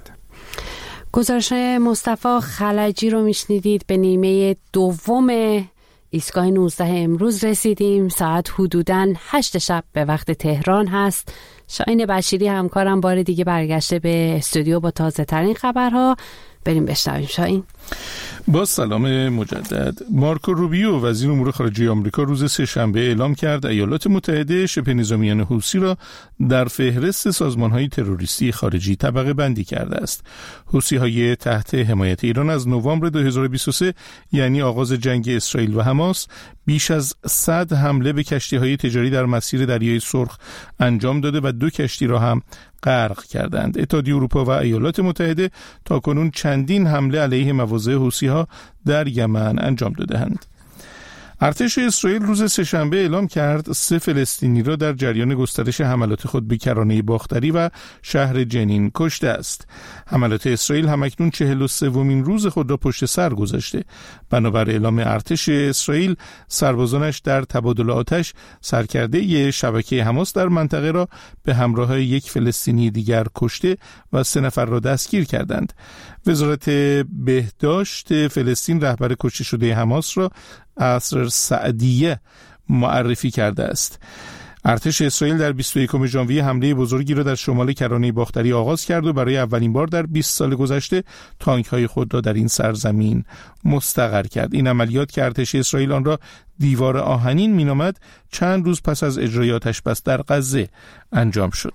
گزارش مصطفی خلجی رو میشنیدید. به نیمه دوم ایستگاه نوزده امروز رسیدیم. ساعت حدوداً هشت شب به وقت تهران هست. شاهین بشیری همکارم بار دیگه برگشته به استودیو با تازه ترین خبرها. بریم بشنویم. شاهین. با سلام مجدد. مارکو روبیو وزیر امور خارجه آمریکا روز سه‌شنبه اعلام کرد ایالات متحده شبه نظامیان حوثی را در فهرست سازمان‌های تروریستی خارجی طبقه بندی کرده است. حوثی‌های تحت حمایت ایران از نوامبر دو هزار و بیست و سه یعنی آغاز جنگ اسرائیل و حماس بیش از صد حمله به کشتی‌های تجاری در مسیر دریای سرخ انجام داده و دو کشتی را هم غرق کردند. اتحادیه اروپا و ایالات متحده تاکنون چندین حمله علیه مواضع حوثی‌ها در یمن انجام داده‌اند. ارتش اسرائیل روز سه‌شنبه اعلام کرد سه فلسطینی را در جریان گسترش حملات خود به کرانه باختری و شهر جنین کشته است. حملات اسرائیل همکنون چهل و سومین روز خود را پشت سر گذاشته. بنابر اعلام ارتش اسرائیل، سربازانش در تبادل آتش سرکرده شبکه حماس در منطقه را به همراه یک فلسطینی دیگر کشته و سه نفر را دستگیر کردند. وزارت بهداشت فلسطین رهبر کشته شده حماس را عصر سعدیه معرفی کرده است. ارتش اسرائیل در بیست و یکم ژانویه حمله بزرگی را در شمال کرانه باختری آغاز کرد و برای اولین بار در بیست سال گذشته تانک‌های خود را در این سرزمین مستقر کرد. این عملیات که ارتش اسرائیل آن را دیوار آهنین مینامد، چند روز پس از اجرای آتش‌بس در غزه انجام شد.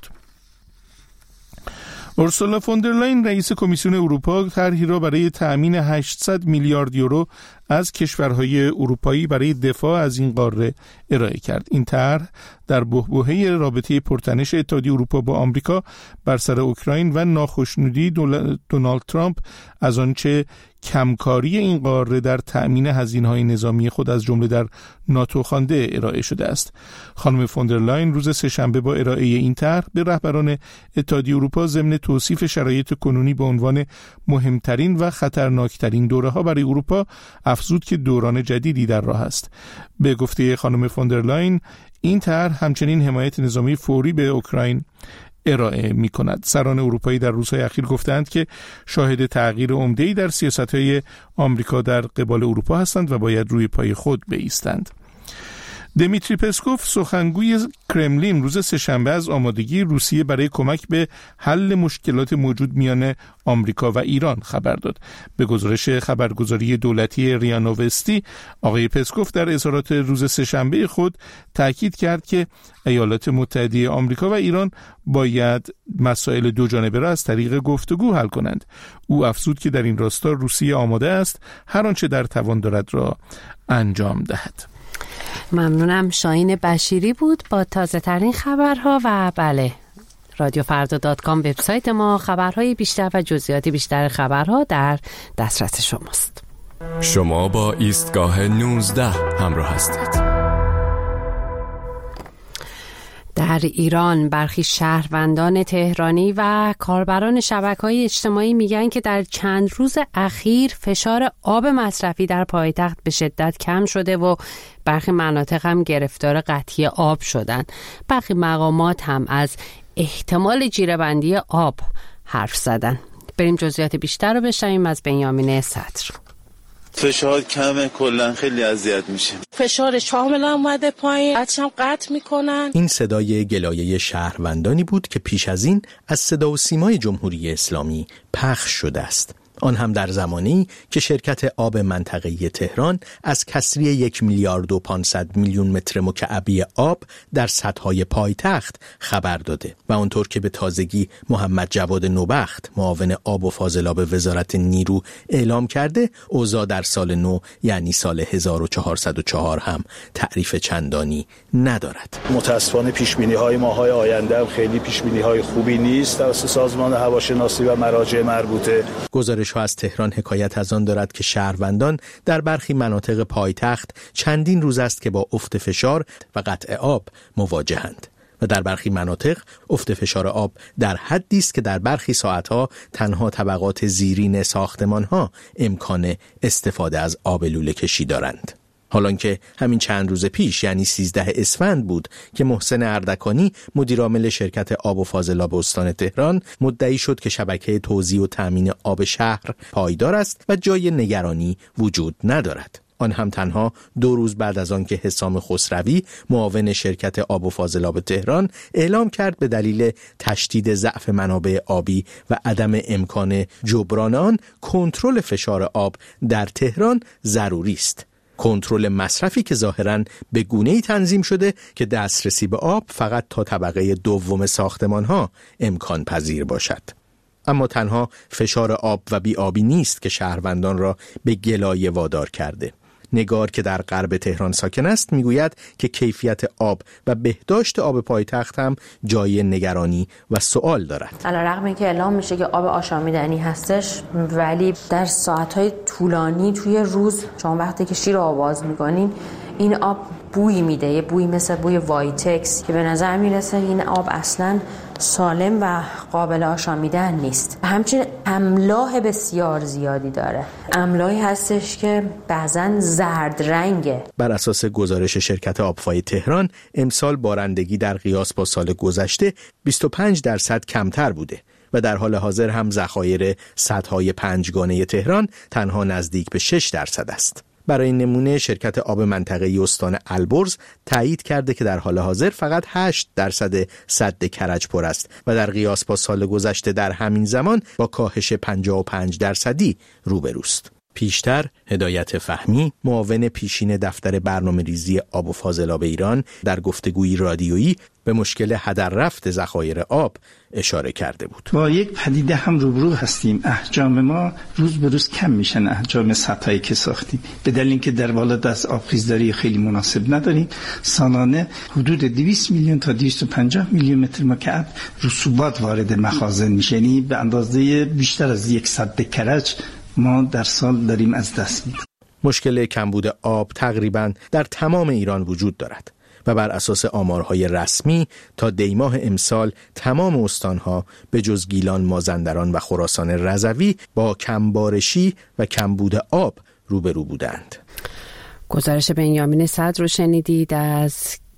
اورسولا فوندرلاین رئیس کمیسیون اروپا طرحی را برای تأمین هشتصد میلیارد یورو از کشورهای اروپایی برای دفاع از این قاره ارائه کرد. این طرح در بحبوحه رابطه پرتنش اتحادیه اروپا با آمریکا بر سر اوکراین و ناخشنودی دونالد ترامپ از آنچه کمکاری این قاره در تأمین هزینه‌های نظامی خود از جمله در ناتو خوانده ارائه شده است. خانم فوندرلاین روز سه‌شنبه با ارائه این طرح به رهبران اتحادیه اروپا ضمن توصیف شرایط کنونی به عنوان مهمترین و خطرناکترین دوره‌ها برای اروپا افزود که دوران جدیدی در راه است. به گفته خانم فوندرلاین، این طرح همچنین حمایت نظامی فوری به اوکراین ارائه می کند. سران اروپایی در روزهای اخیر گفتند که شاهد تغییر عمده‌ای در سیاست‌های آمریکا در قبال اروپا هستند و باید روی پای خود بایستند. دمیتری پسکوف سخنگوی کرملین روز سه‌شنبه از آمادگی روسیه برای کمک به حل مشکلات موجود میان آمریکا و ایران خبر داد. به گزارش خبرگزاری دولتی ریا نووستی، آقای پسکوف در اظهارات روز سه‌شنبه خود تاکید کرد که ایالات متحده آمریکا و ایران باید مسائل دو جانبه را از طریق گفتگو حل کنند. او افزود که در این راستا روسیه آماده است هر آنچه در توان دارد را انجام دهد. ممنونم. شاهین بشیری بود با تازه ترین خبرها و بله، رادیو فردا دات کام وبسایت ما. خبرهای بیشتر و جزئیات بیشتر خبرها در دسترس شماست. شما با ایستگاه نوزده همراه هستید. در ایران برخی شهروندان تهرانی و کاربران شبکه‌های اجتماعی میگن که در چند روز اخیر فشار آب مصرفی در پایتخت به شدت کم شده و برخی مناطق هم گرفتار قطعی آب شدن. برخی مقامات هم از احتمال جیره‌بندی آب حرف زدن. بریم جزئیات بیشتر رو بشنویم از بنیامین صدر. فشار کمه، کلا خیلی اذیت میشه. فشارش کاملا اومده پایین، بچه‌م قطع میکنن. این صدای گلایه شهروندانی بود که پیش از این از صدا و سیمای جمهوری اسلامی پخش شده است. آن هم در زمانی که شرکت آب منطقه‌ای تهران از کسری یک میلیارد و پانصد میلیون متر مکعبی آب در سدهای پایتخت خبر داده و آنطور که به تازگی محمد جواد نوبخت معاون آب و فاضلاب وزارت نیرو اعلام کرده، اوضاع در سال نو یعنی سال هزار و چهارصد و چهار هم تعریف چندانی ندارد. متاسفانه پیش‌بینی‌های ماه‌های آینده هم خیلی پیش‌بینی‌های خوبی نیست توسط سازمان هواشناسی و مراجع مربوطه. گزارش‌ها از تهران حکایت از آن دارد که شهروندان در برخی مناطق پایتخت چندین روز است که با افت فشار و قطع آب مواجهند و در برخی مناطق افت فشار آب در حدی است که در برخی ساعتها تنها طبقات زیرین ساختمان‌ها امکان استفاده از آب لوله کشی دارند. حالان که همین چند روز پیش یعنی سیزده اسفند بود که محسن اردکانی مدیرعامل شرکت آب و فاضلاب استان تهران مدعی شد که شبکه توزیع و تامین آب شهر پایدار است و جای نگرانی وجود ندارد. آن هم تنها دو روز بعد از آن که حسام خسروی معاون شرکت آب و فاضلاب تهران اعلام کرد به دلیل تشدید ضعف منابع آبی و عدم امکان جبران آن، کنترل فشار آب در تهران ضروری است. کنترل مصرفی که ظاهراً به گونه‌ای تنظیم شده که دسترسی به آب فقط تا طبقه دوم ساختمان‌ها امکان پذیر باشد. اما تنها فشار آب و بی‌آبی نیست که شهروندان را به گلایه وادار کرده. نگار که در غرب تهران ساکن است میگوید که کیفیت آب و بهداشت آب پایتخت هم جای نگرانی و سوال دارد. علیرغم اینکه اعلام میشه که آب آشامیدنی هستش، ولی در ساعت‌های طولانی توی روز شما وقتی که شیر رو آواز می‌کنین این آب بوی میده، یه بوی مثل بوی وایتکس که به نظر میرسه این آب اصلاً سالم و قابل آشامیدن نیست. همچنین املاح بسیار زیادی داره. املاحی هستش که بعضاً زرد رنگه. بر اساس گزارش شرکت آبفای تهران، امسال بارندگی در قیاس با سال گذشته بیست و پنج درصد کمتر بوده و در حال حاضر هم ذخایر سدهای پنجگانه تهران تنها نزدیک به شش درصد است. برای نمونه شرکت آب منطقه‌ای استان البرز تایید کرده که در حال حاضر فقط هشت درصد سد کرج پر است و در قیاس با سال گذشته در همین زمان با کاهش پنجاه و پنج درصدی روبروست. پیشتر هدایت فهمی معاون پیشین دفتر برنامه‌ریزی آب و فاضلاب ایران در گفتگوی رادیویی به مشکل هدر رفت ذخایر آب اشاره کرده بود. با یک پدیده هم روبرو هستیم. احجام ما روز به روز کم میشن، احجام سطحی که ساختیم، به دلیل اینکه در بالا دست آبخیزداری خیلی مناسب نداریم. سالانه حدود دویست میلیون تا دویست و پنجاه میلیون متر مکعب رسوبات وارد مخازن میشه، یعنی به اندازه بیشتر از یک سد کرج ما در سال داریم از دست میدیم. مشکل کمبود آب تقریباً در تمام ایران وجود دارد و بر اساس آمارهای رسمی تا دی ماه امسال تمام استانها به جز گیلان، مازندران و خراسان رضوی با کمبارشی و کمبود آب روبرو بودند. گزارش بنیامین صدر رو شنیدید از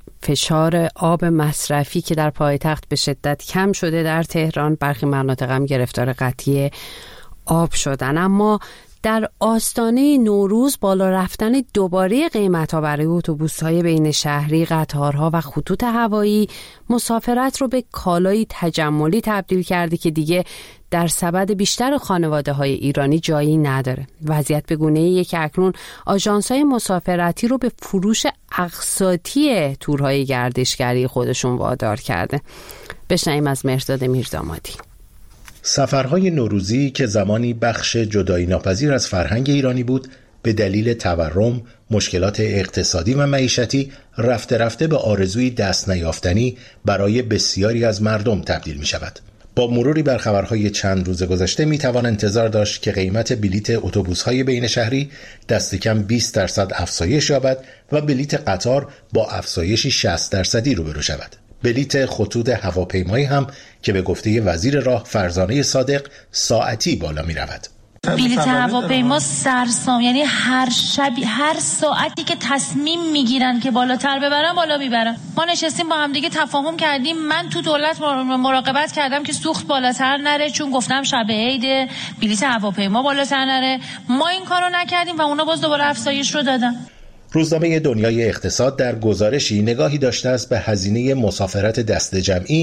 فشار آب مصرفی که در پایتخت به شدت کم شده در تهران. برخی مناطق هم گرفتار قطعی آب شدن. اما در آستانه نوروز بالا رفتن دوباره قیمت‌ها برای اتوبوس‌های بین شهری، قطارها و خطوط هوایی مسافرت رو به کالای تجملی تبدیل کرده که دیگه در سبد بیشتر خانواده‌های ایرانی جایی نداره. وضعیت به گونه‌ایه که اکنون آژانس‌های مسافرتی رو به فروش اقساطی تورهای گردشگری خودشون وادار کرده. بشنویم از مهرداد میردامادی. سفرهای نوروزی که زمانی بخش جدایی ناپذیر از فرهنگ ایرانی بود، به دلیل تورم، مشکلات اقتصادی و معیشتی رفته رفته به آرزوی دست نیافتنی برای بسیاری از مردم تبدیل می شود. با مروری بر خبرهای چند روز گذشته می توان انتظار داشت که قیمت بلیت اتوبوس‌های بین شهری دست کم بیست درصد افزایش یابد و بلیت قطار با افزایشی شصت درصدی روبرو شود. بلیت خطوط هواپیمایی هم که به گفته وزیر راه فرزانه صادق ساعتی بالا می رود. بلیت هواپیما سرسام، یعنی هر شبی هر ساعتی که تصمیم میگیرن که بالاتر ببرن بالا میبرن. ما نشستیم با هم دیگه تفاهم کردیم، من تو دولت مراقبت کردم که سوخت بالاتر نره، چون گفتم شب عید بلیت هواپیما بالاتر نره. ما این کارو نکردیم و اونا باز دوباره افزایش رو دادن. روزنامه دنیای اقتصاد در گزارشی نگاهی داشته است به هزینه مسافرت دست جمعی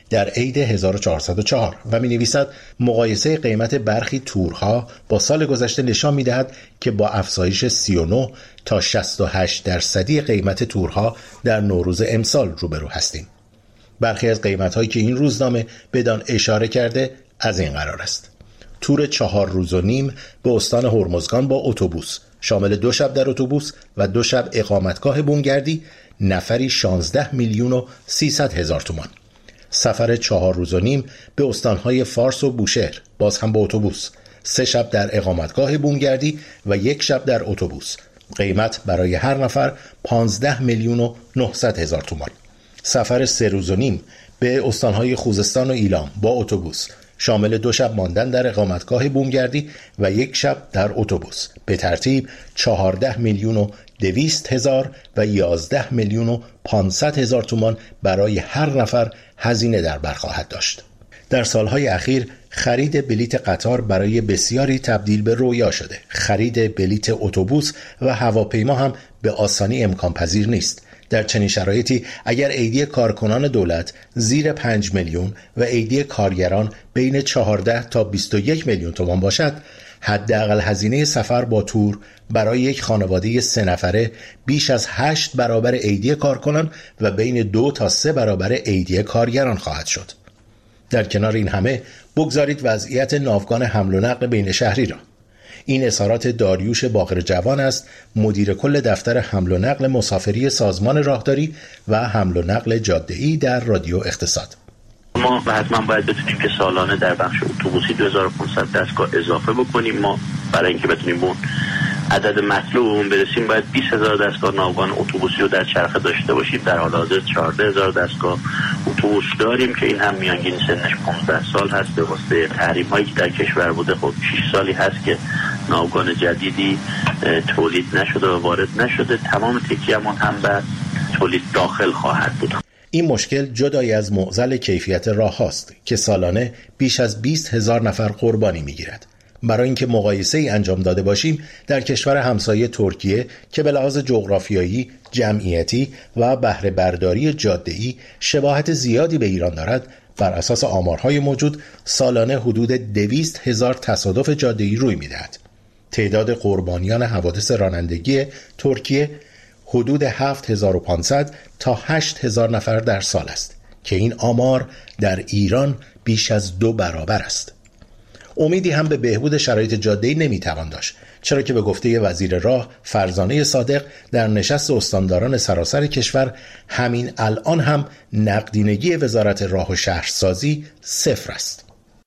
در عید هزار و چهارصد و چهار و می نویسد مقایسه قیمت برخی تورها با سال گذشته نشان می دهد که با افزایش سی و نه تا شصت و هشت درصدی قیمت تورها در نوروز امسال روبرو هستیم. برخی از قیمت‌هایی که این روزنامه بدان اشاره کرده از این قرار است: تور چهار روز و نیم به استان هرمزگان با اتوبوس شامل دو شب در اتوبوس و دو شب اقامتگاه بومگردی، نفری شانزده میلیون و سیصد هزار تومان. سفر چهار روز و نیم به استانهای فارس و بوشهر باز هم با اتوبوس، سه شب در اقامتگاه بومگردی و یک شب در اتوبوس، قیمت برای هر نفر پانزده میلیون و نهصد هزار تومان. سفر سه روز و نیم به استانهای خوزستان و ایلام با اتوبوس شامل دو شب ماندن در اقامتگاه بومگردی و یک شب در اتوبوس، به ترتیب چهارده میلیون و دویست هزار و یازده میلیون و پانصد هزار تومان برای هر نفر هزینه در بر خواهد داشت. در سالهای اخیر خرید بلیت قطار برای بسیاری تبدیل به رویا شده. خرید بلیت اتوبوس و هواپیما هم به آسانی امکان پذیر نیست. در چنین شرایطی اگر ایدی کارکنان دولت زیر پنج میلیون و ایدی کارگران بین چهارده تا بیست و یک میلیون تومان باشد، حداقل هزینه سفر با تور برای یک خانواده سه نفره بیش از هشت برابر ایدی کارکنان و بین دو تا سه برابر ایدی کارگران خواهد شد. در کنار این همه بگذارید وضعیت ناوگان حمل و نقل بین شهری را. این اظهارات داریوش باقر جوان است، مدیر کل دفتر حمل و نقل مسافری سازمان راهداری و حمل و نقل جاده‌ای در رادیو اقتصاد. ما حتما باید بتونیم که سالانه در بخش اتوبوسی دو هزار و پانصد دستگاه اضافه بکنیم. ما برای اینکه بتونیم اون عدد مطلوب برسیم باید بیست هزار دستگاه ناوگان اتوبوسی رو در چرخه داشته باشیم. در حال حاضر چهارده هزار دستگاه اتوبوس داریم که این هم میانگین سنش پانزده سال هست. به واسطه تحریم هایی که در کشور بوده خب شش سالی هست که ناوگان جدیدی تولید نشده و وارد نشده. تمام تکیه‌مون هم به تولید داخل خواهد بود. این مشکل جدای از معضل کیفیت راه هاست که سالانه بیش از بیست هزار نفر قربانی میگیرد. برای اینکه مقایسه ای انجام داده باشیم، در کشور همسایه ترکیه که به لحاظ جغرافیایی، جمعیتی و بهره برداری جاده‌ای شباهت زیادی به ایران دارد، بر اساس آمارهای موجود سالانه حدود دویست هزار تصادف جاده‌ای روی می‌دهد. تعداد قربانیان حوادث رانندگی ترکیه حدود هفت هزار و پانصد تا هشت هزار نفر در سال است که این آمار در ایران بیش از دو برابر است. امیدی هم به بهبود شرایط جاده‌ای نمیتوان داشت، چرا که به گفته وزیر راه فرزانه صادق در نشست استانداران سراسر کشور همین الان هم نقدینگی وزارت راه و شهرسازی صفر است.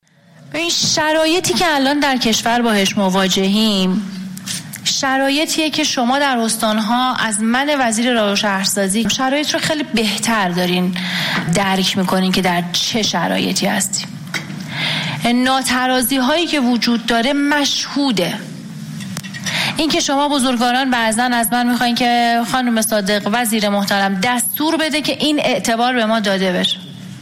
این شرایطی که الان در کشور باهاش مواجهیم شرایطیه که شما در استانها از من وزیر راه و شهرسازی شرایط رو خیلی بهتر دارین درک میکنین که در چه شرایطی هستیم. ناترازی هایی که وجود داره مشهوده. این که شما بزرگواران بعضا از من میخواین که خانم صادق وزیر محترم دستور بده که این اعتبار به ما داده بشه.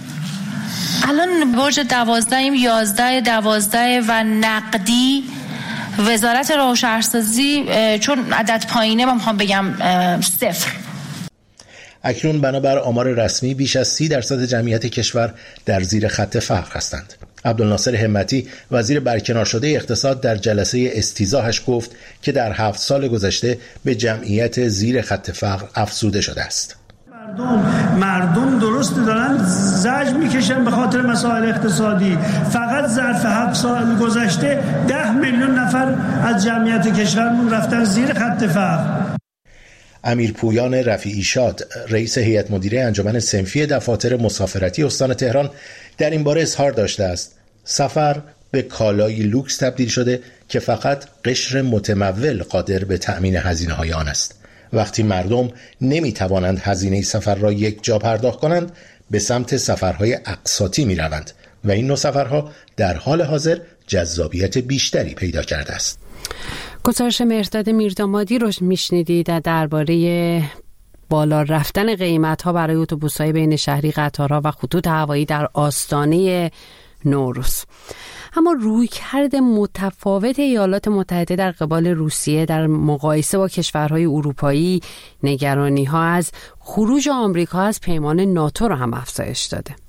الان برج دوازدهیم یازده دوازده و نقدی وزارت راه و شهرسازی چون عدد پایینه من میخوام بگم صفر. اکنون بنابر آمار رسمی بیش از سی درصد جمعیت کشور در زیر خط فقر هستند. عبدالناصر همتی وزیر برکنار شده اقتصاد در جلسه استیضاحش گفت که در هفت سال گذشته به جمعیت زیر خط فقر افزوده شده است. مردم مردم درست دارن زجر میکشن به خاطر مسائل اقتصادی. فقط ظرف هفت سال گذشته ده میلیون نفر از جمعیت کشورمون رفتن زیر خط فقر. امیر پویان رفیعی شاد رئیس هیئت مدیره انجمن صنفی دفاتر مسافرتی استان تهران در این باره اظهار داشته است سفر به کالای لوکس تبدیل شده که فقط قشر متمول قادر به تأمین هزینه‌های آن است. وقتی مردم نمی‌توانند هزینه سفر را یک جا پرداخت کنند، به سمت سفرهای اقساطی می‌روند و این نوع سفرها در حال حاضر جذابیت بیشتری پیدا کرده است. گزارش مهرداد میردامادی رو میشنیدید درباره بالا رفتن قیمت‌ها برای اتوبوس‌های بین شهری، قطارها و خطوط هوایی در آستانه نوروز. اما رویکرد متفاوت ایالات متحده در قبال روسیه در مقایسه با کشورهای اروپایی نگرانی‌ها از خروج آمریکا از پیمان ناتو را هم افزایش داده.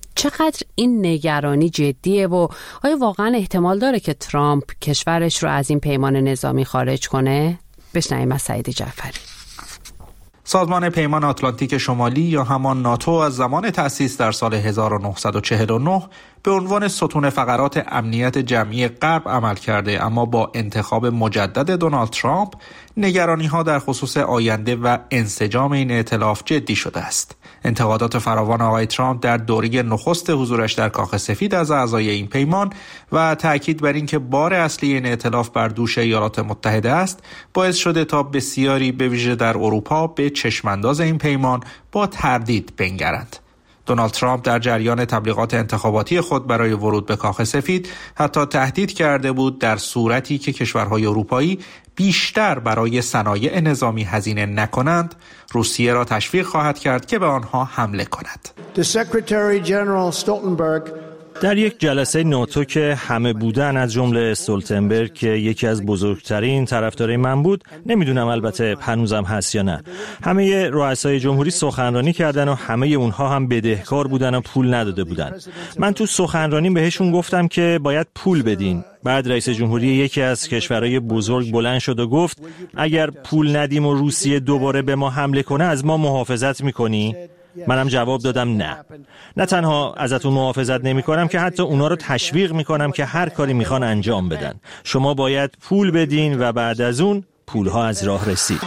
چقدر این نگرانی جدیه و آیا واقعا احتمال داره که ترامپ کشورش رو از این پیمان نظامی خارج کنه؟ بشنویم از سعید جعفری. سازمان پیمان آتلانتیک شمالی یا همان ناتو از زمان تأسیس در سال هزار و نهصد و چهل و نه به عنوان ستون فقرات امنیت جمعی غرب عمل کرده، اما با انتخاب مجدد دونالد ترامپ نگرانی‌ها در خصوص آینده و انسجام این ائتلاف جدی شده است. انتقادات فراوان آقای ترامپ در دوره نخست حضورش در کاخ سفید از اعضای این پیمان و تأکید بر اینکه بار اصلی این ائتلاف بر دوش ایالات متحده است باعث شده تا بسیاری به ویژه در اروپا به چشمانداز این پیمان با تردید بنگرند. دونالد ترامپ در جریان تبلیغات انتخاباتی خود برای ورود به کاخ سفید حتی تهدید کرده بود در صورتی که کشورهای اروپایی بیشتر برای صنایع نظامی هزینه نکنند، روسیه را تشویق خواهد کرد که به آنها حمله کند. در یک جلسه ناتو که همه بودن، از جمله استولتنبرگ که یکی از بزرگترین طرفدارای من بود، نمیدونم البته هنوزم هست یا نه، همه رؤسای جمهوری سخنرانی کردن و همه اونها هم بدهکار بودن و پول نداده بودن. من تو سخنرانی بهشون گفتم که باید پول بدین. بعد رئیس جمهوری یکی از کشورهای بزرگ بلند شد و گفت اگر پول ندیم و روسیه دوباره به ما حمله کنه از ما محافظت میکنی؟ منم جواب دادم نه. نه تنها ازتون محافظت نمی کنم که حتی اونا رو تشویق می کنم که هر کاری میخوان انجام بدن. شما باید پول بدین و بعد از اون پولها از راه رسید.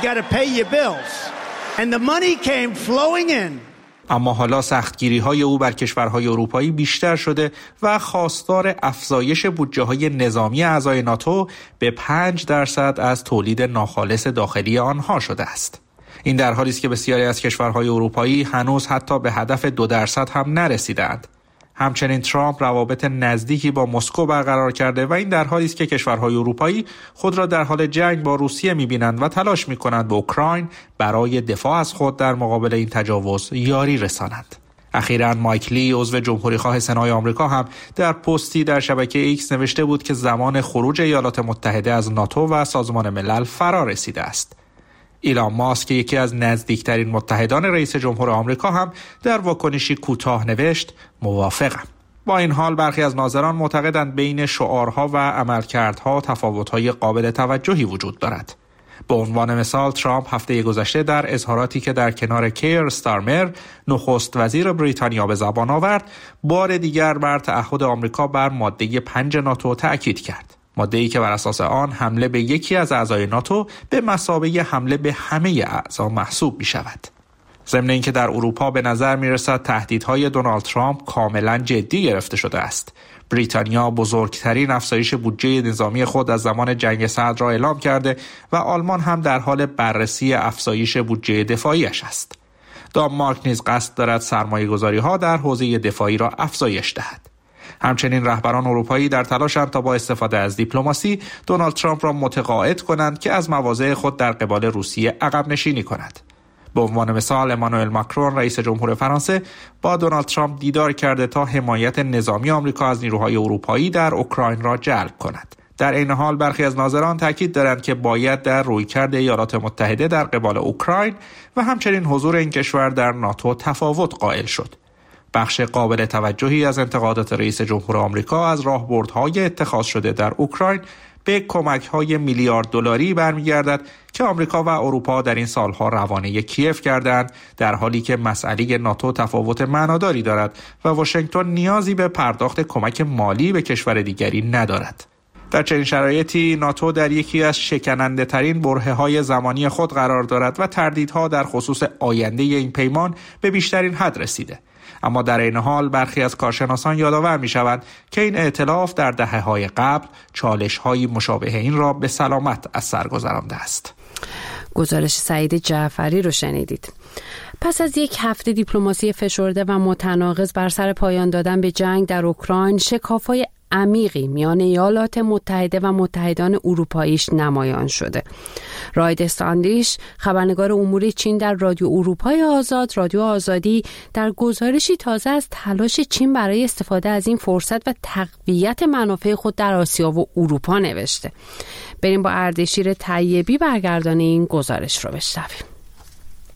اما حالا سختگیری‌های او بر کشورهای اروپایی بیشتر شده و خواستار افزایش بودجه‌های نظامی اعضای ناتو به پنج درصد از تولید ناخالص داخلی آنها شده است. این در حالی است که بسیاری از کشورهای اروپایی هنوز حتی به هدف دو درصد هم نرسیدند. همچنین ترامپ روابط نزدیکی با مسکو برقرار کرده و این در حالی است که کشورهای اروپایی خود را در حال جنگ با روسیه می‌بینند و تلاش می‌کنند به اوکراین برای دفاع از خود در مقابل این تجاوز یاری رسانند. اخیراً مایک لی، عضو جمهوری‌خواه سنای آمریکا، هم در پستی در شبکه ایکس نوشته بود که زمان خروج ایالات متحده از ناتو و سازمان ملل فرا رسیده است. ایلان ماسک که یکی از نزدیکترین متحدان رئیس جمهور آمریکا هم در واکنشی کوتاه نوشت موافقم. با این حال برخی از ناظران معتقدند بین شعارها و عملکردها تفاوت‌های قابل توجهی وجود دارد. به عنوان مثال ترامپ هفته گذشته در اظهاراتی که در کنار کیر استارمر نخست وزیر بریتانیا به زبان آورد، بار دیگر بر تعهد آمریکا بر ماده پنج ناتو تأکید کرد. ماده‌ای که بر اساس آن حمله به یکی از اعضای ناتو به مثابه حمله به همه اعضا محسوب می شود. ضمن اینکه در اروپا به نظر می رسد تهدیدهای دونالد ترامپ کاملا جدی گرفته شده است. بریتانیا بزرگترین افزایش بودجه نظامی خود از زمان جنگ سرد را اعلام کرده و آلمان هم در حال بررسی افزایش بودجه دفاعیش است. دانمارک نیز قصد دارد سرمایه‌گذاری‌ها در حوزه دفاعی را افزایش دهد. همچنین رهبران اروپایی در تلاشند تا با استفاده از دیپلماسی دونالد ترامپ را متقاعد کنند که از مواضع خود در قبال روسیه عقب نشینی کند. به عنوان مثال امانوئل ماکرون رئیس جمهور فرانسه با دونالد ترامپ دیدار کرده تا حمایت نظامی آمریکا از نیروهای اروپایی در اوکراین را جلب کند. در این حال برخی از ناظران تاکید دارند که باید در رویکرد ایالات متحده در قبال اوکراین و همچنین حضور این کشور در ناتو تفاوت قائل شد. بخش قابل توجهی از انتقادات رئیس جمهور آمریکا از راهبردهای اتخاذ شده در اوکراین به کمک‌های میلیارد دلاری برمیگردد که آمریکا و اروپا در این سالها روانه کیف کردند، در حالی که مسئله ناتو تفاوت معناداری دارد و واشنگتن نیازی به پرداخت کمک مالی به کشور دیگری ندارد. در چنین شرایطی ناتو در یکی از شکننده ترین برهه‌های زمانی خود قرار دارد و تردیدها در خصوص آینده این پیمان به بیشترین حد رسیده. اما در این حال برخی از کارشناسان یادآور می‌شوند که این ائتلاف در دهه‌های قبل چالش‌های مشابه این را به سلامت از سر گذرانده است. گزارش سعید جعفری رو شنیدید. پس از یک هفته دیپلماسی فشرده و متناقض بر سر پایان دادن به جنگ در اوکراین، شکاف‌های عمیقی میان ایالات متحده و متحدان اروپاییش نمایان شده. راید استاندیش، خبرنگار امور چین در رادیو اروپای آزاد، رادیو آزادی، در گزارشی تازه از تلاش چین برای استفاده از این فرصت و تقویت منافع خود در آسیا و اروپا نوشته. بریم با اردشیر طیبی برگردان این گزارش رو بشنویم.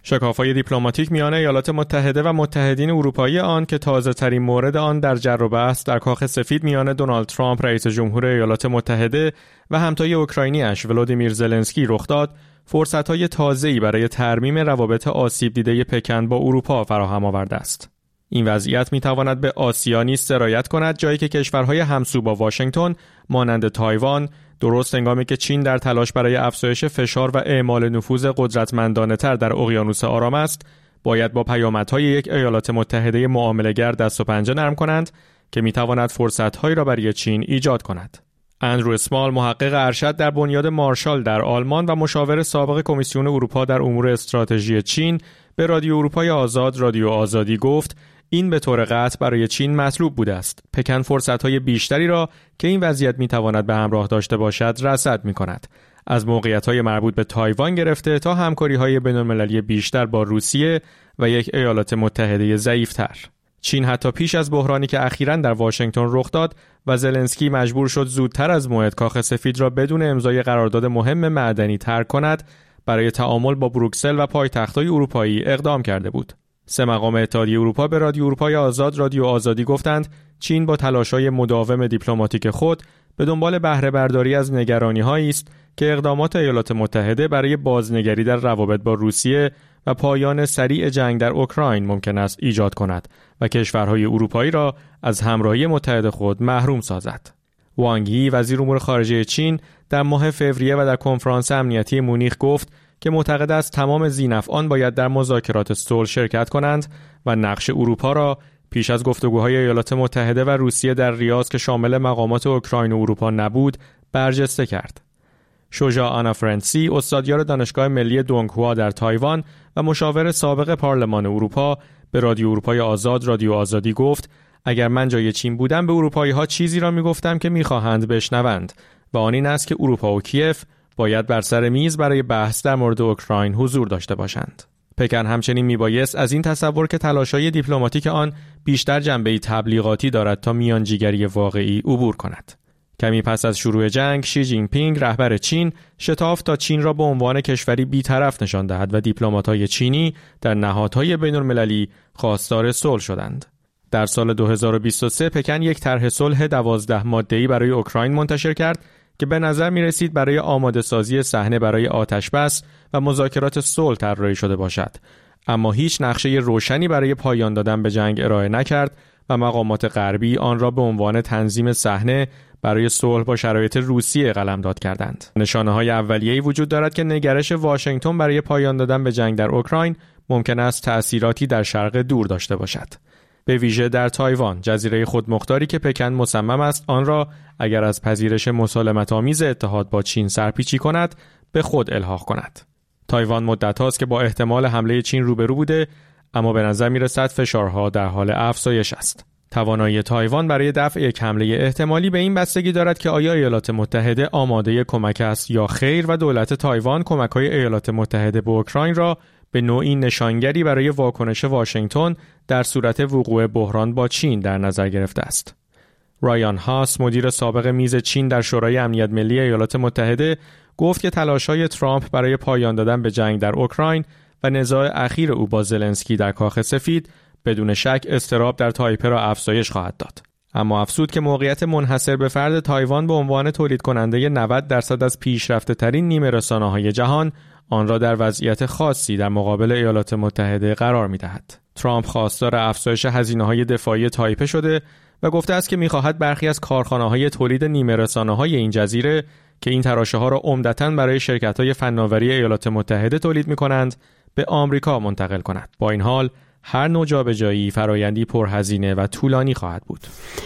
شکاف‌های دیپلماتیک میان ایالات متحده و متحدین اروپایی آن که تازه‌ترین مورد آن در جر و بحث در کاخ سفید میان دونالد ترامپ رئیس جمهور ایالات متحده و همتای اوکراینی‌اش ولودیمیر زلنسکی رخ داد، فرصت‌های تازه‌ای برای ترمیم روابط آسیب دیده پکن با اروپا فراهم آورده است. این وضعیت می‌تواند به آسیا نیز سرایت کند، جایی که کشورهای همسو با واشنگتن مانند تایوان، درست هنگامی که چین در تلاش برای افزایش فشار و اعمال نفوذ قدرتمندانه‌تر در اقیانوس آرام است، باید با پیامدهای یک ایالات متحده معامله‌گر دست و پنجه نرم کنند که می‌تواند فرصت‌هایی را برای چین ایجاد کند. اندرو اسمال، محقق ارشد در بنیاد مارشال در آلمان و مشاور سابق کمیسیون اروپا در امور استراتژی چین، به رادیو اروپای آزاد رادیو آزادی گفت این به طور قطع برای چین مطلوب بوده است. پکن فرصت‌های بیشتری را که این وضعیت می‌تواند به همراه داشته باشد رصد می‌کند. از موقعیت‌های مربوط به تایوان گرفته تا همکاری‌های بین‌المللی بیشتر با روسیه و یک ایالات متحده ضعیف‌تر. چین حتی پیش از بحرانی که اخیراً در واشنگتن رخ داد و زلنسکی مجبور شد زودتر از موعد کاخ سفید را بدون امضای قرارداد مهم معدنی ترک کند، برای تعامل با بروکسل و پایتخت‌های اروپایی اقدام کرده بود. سه مقام اتحادیه اروپا به رادیو اروپای آزاد رادیو آزادی گفتند چین با تلاش‌های مداوم دیپلماتیک خود به دنبال بهره برداری از نگرانی‌هایی است که اقدامات ایالات متحده برای بازنگری در روابط با روسیه و پایان سریع جنگ در اوکراین ممکن است ایجاد کند و کشورهای اروپایی را از همراهی متحد خود محروم سازد. وانگ یی، وزیر امور خارجه چین، در ماه فوریه و در کنفرانس امنیتی مونیخ گفت که معتقد است تمام ذی‌نفعان باید در مذاکرات صلح شرکت کنند و نقش اروپا را پیش از گفتگوهای ایالات متحده و روسیه در ریاض که شامل مقامات اوکراین و اروپا نبود برجسته کرد. شوژا آنا فرانسی، استادیار دانشگاه ملی دونگهوا در تایوان و مشاور سابق پارلمان اروپا، به رادیو اروپای آزاد رادیو آزادی گفت اگر من جای چین بودم به اروپایی‌ها چیزی را می‌گفتم که می‌خواهند بشنوند و آن این است که اروپا و کیف باید بر سر میز برای بحث در مورد اوکراین حضور داشته باشند. پکن همچنین میبایست از این تصور که تلاش‌های دیپلماتیک آن بیشتر جنبه‌ای تبلیغاتی دارد تا میانجیگری واقعی عبور کند. کمی پس از شروع جنگ، شی جین پینگ رهبر چین شتافت تا چین را به عنوان کشوری بی‌طرف نشان دهد و دیپلمات‌های چینی در نهادهای بین‌المللی خواستار صلح شدند. در سال دو هزار و بیست و سه پکن یک طرح صلح دوازده ماده‌ای برای اوکراین منتشر کرد که به نظر می رسید برای آماده سازی صحنه برای آتش بس و مذاکرات صلح طراحی شده باشد، اما هیچ نقشه روشنی برای پایان دادن به جنگ ارائه نکرد و مقامات غربی آن را به عنوان تنظیم صحنه برای صلح با شرایط روسیه قلمداد کردند. نشانه‌های اولیه‌ای وجود دارد که نگرش واشنگتن برای پایان دادن به جنگ در اوکراین ممکن است تأثیراتی در شرق دور داشته باشد، به ویژه در تایوان، جزیره خودمختاری که پکن مصمم است آن را اگر از پذیرش مسالمت‌آمیز اتحاد با چین سرپیچی کند به خود الحاق کند. تایوان مدت هاست که با احتمال حمله چین روبرو بوده، اما به نظر می‌رسد فشارها در حال افزایش است. توانایی تایوان برای دفع یک حمله احتمالی به این بستگی دارد که آیا ایالات متحده آماده کمک است یا خیر و دولت تایوان کمک‌های ایالات متحده به اوکراین را به نوعی نشانگری برای واکنش واشنگتن در صورت وقوع بحران با چین در نظر گرفته است. رایان هاس، مدیر سابق میز چین در شورای امنیت ملی ایالات متحده، گفت که تلاش‌های ترامپ برای پایان دادن به جنگ در اوکراین و نزاع اخیر او با زلنسکی در کاخ سفید بدون شک اضطراب در تایپه را افزایش خواهد داد. اما افزود که موقعیت منحصر به فرد تایوان به عنوان تولید کننده نود درصد از پیشرفته ترین نیمه رسانه‌های جهان آن را در وضعیت خاصی در مقابل ایالات متحده قرار می‌دهد. ترامپ خواستار افزایش هزینه‌های دفاعی تایپه شده و گفته است که می‌خواهد برخی از کارخانه‌های تولید نیمه رسانه‌های این جزیره که این تراشه‌ها را عمدتاً برای شرکت‌های فناوری ایالات متحده تولید می‌کنند به آمریکا منتقل کند. با این حال هر نوع جابجایی فرایندی پرهزینه و طولانی خواهد بود.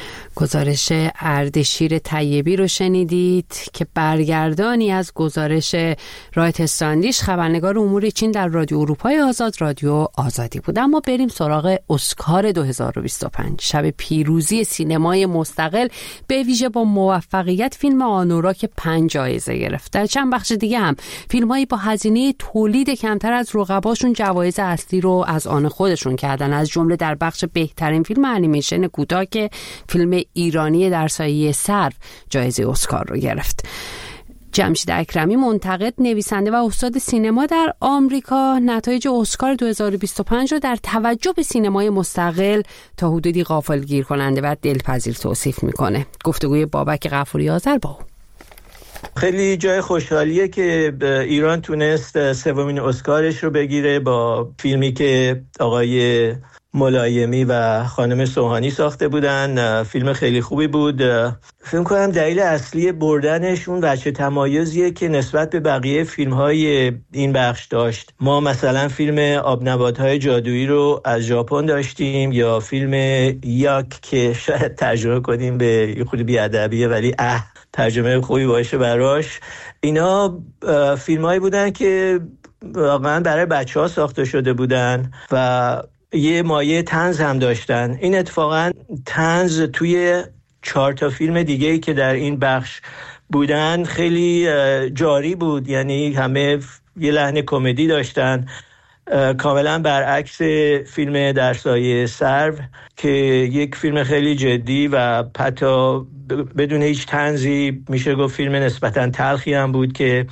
گزارش اردشیر طیبی رو شنیدید که برگردانی از گزارش رایت استاندیش، خبرنگار امور چین در رادیو اروپای آزاد رادیو آزادی بود. اما بریم سراغ اسکار دو هزار و بیست و پنج. شب پیروزی سینمای مستقل به ویژه با موفقیت فیلم آنورا که پنج جایزه گرفت. در چند بخش دیگه هم فیلم‌هایی با هزینه تولید کمتر از رقباشون جوایز اصلی رو از آن خودشون کردن، از جمله در بخش بهترین فیلم انیمیشن کوتاه که فیلم ایرانی در سایه سرو جایزه اسکار رو گرفت. جمشید اکرمی، منتقد، نویسنده و استاد سینما در آمریکا، نتایج اسکار دو هزار و بیست و پنج رو در توجه به سینمای مستقل تا حدودی غافلگیر کننده و دلپذیر توصیف میکنه. گفتگوی بابک غفوری آذر با او. خیلی جای خوشحالیه که ایران تونست سومین اسکارش رو بگیره با فیلمی که آقای ملایمی و خانم سوهانی ساخته بودن. فیلم خیلی خوبی بود. فکر کنم دلیل اصلی بردنشون وجه تمایزیه که نسبت به بقیه فیلم‌های این بخش داشت. ما مثلا فیلم آب نبات‌های جادویی رو از ژاپن داشتیم، یا فیلم یاک که شاید ترجمه کنیم به یه خورده بی‌ادبیه ولی اه ترجمه خوبی باشه براش. اینا فیلم‌هایی بودن که واقعا برای بچه‌ها ساخته شده بودن و یه مایه طنز هم داشتن. این اتفاقا طنز توی چهار تا فیلم دیگه‌ای که در این بخش بودن خیلی جاری بود، یعنی همه یه لحن کمدی داشتن، کاملا برعکس فیلم در سایه سرو که یک فیلم خیلی جدی و حتی بدون هیچ طنزی میشه گفت فیلم نسبتا تلخی هم بود که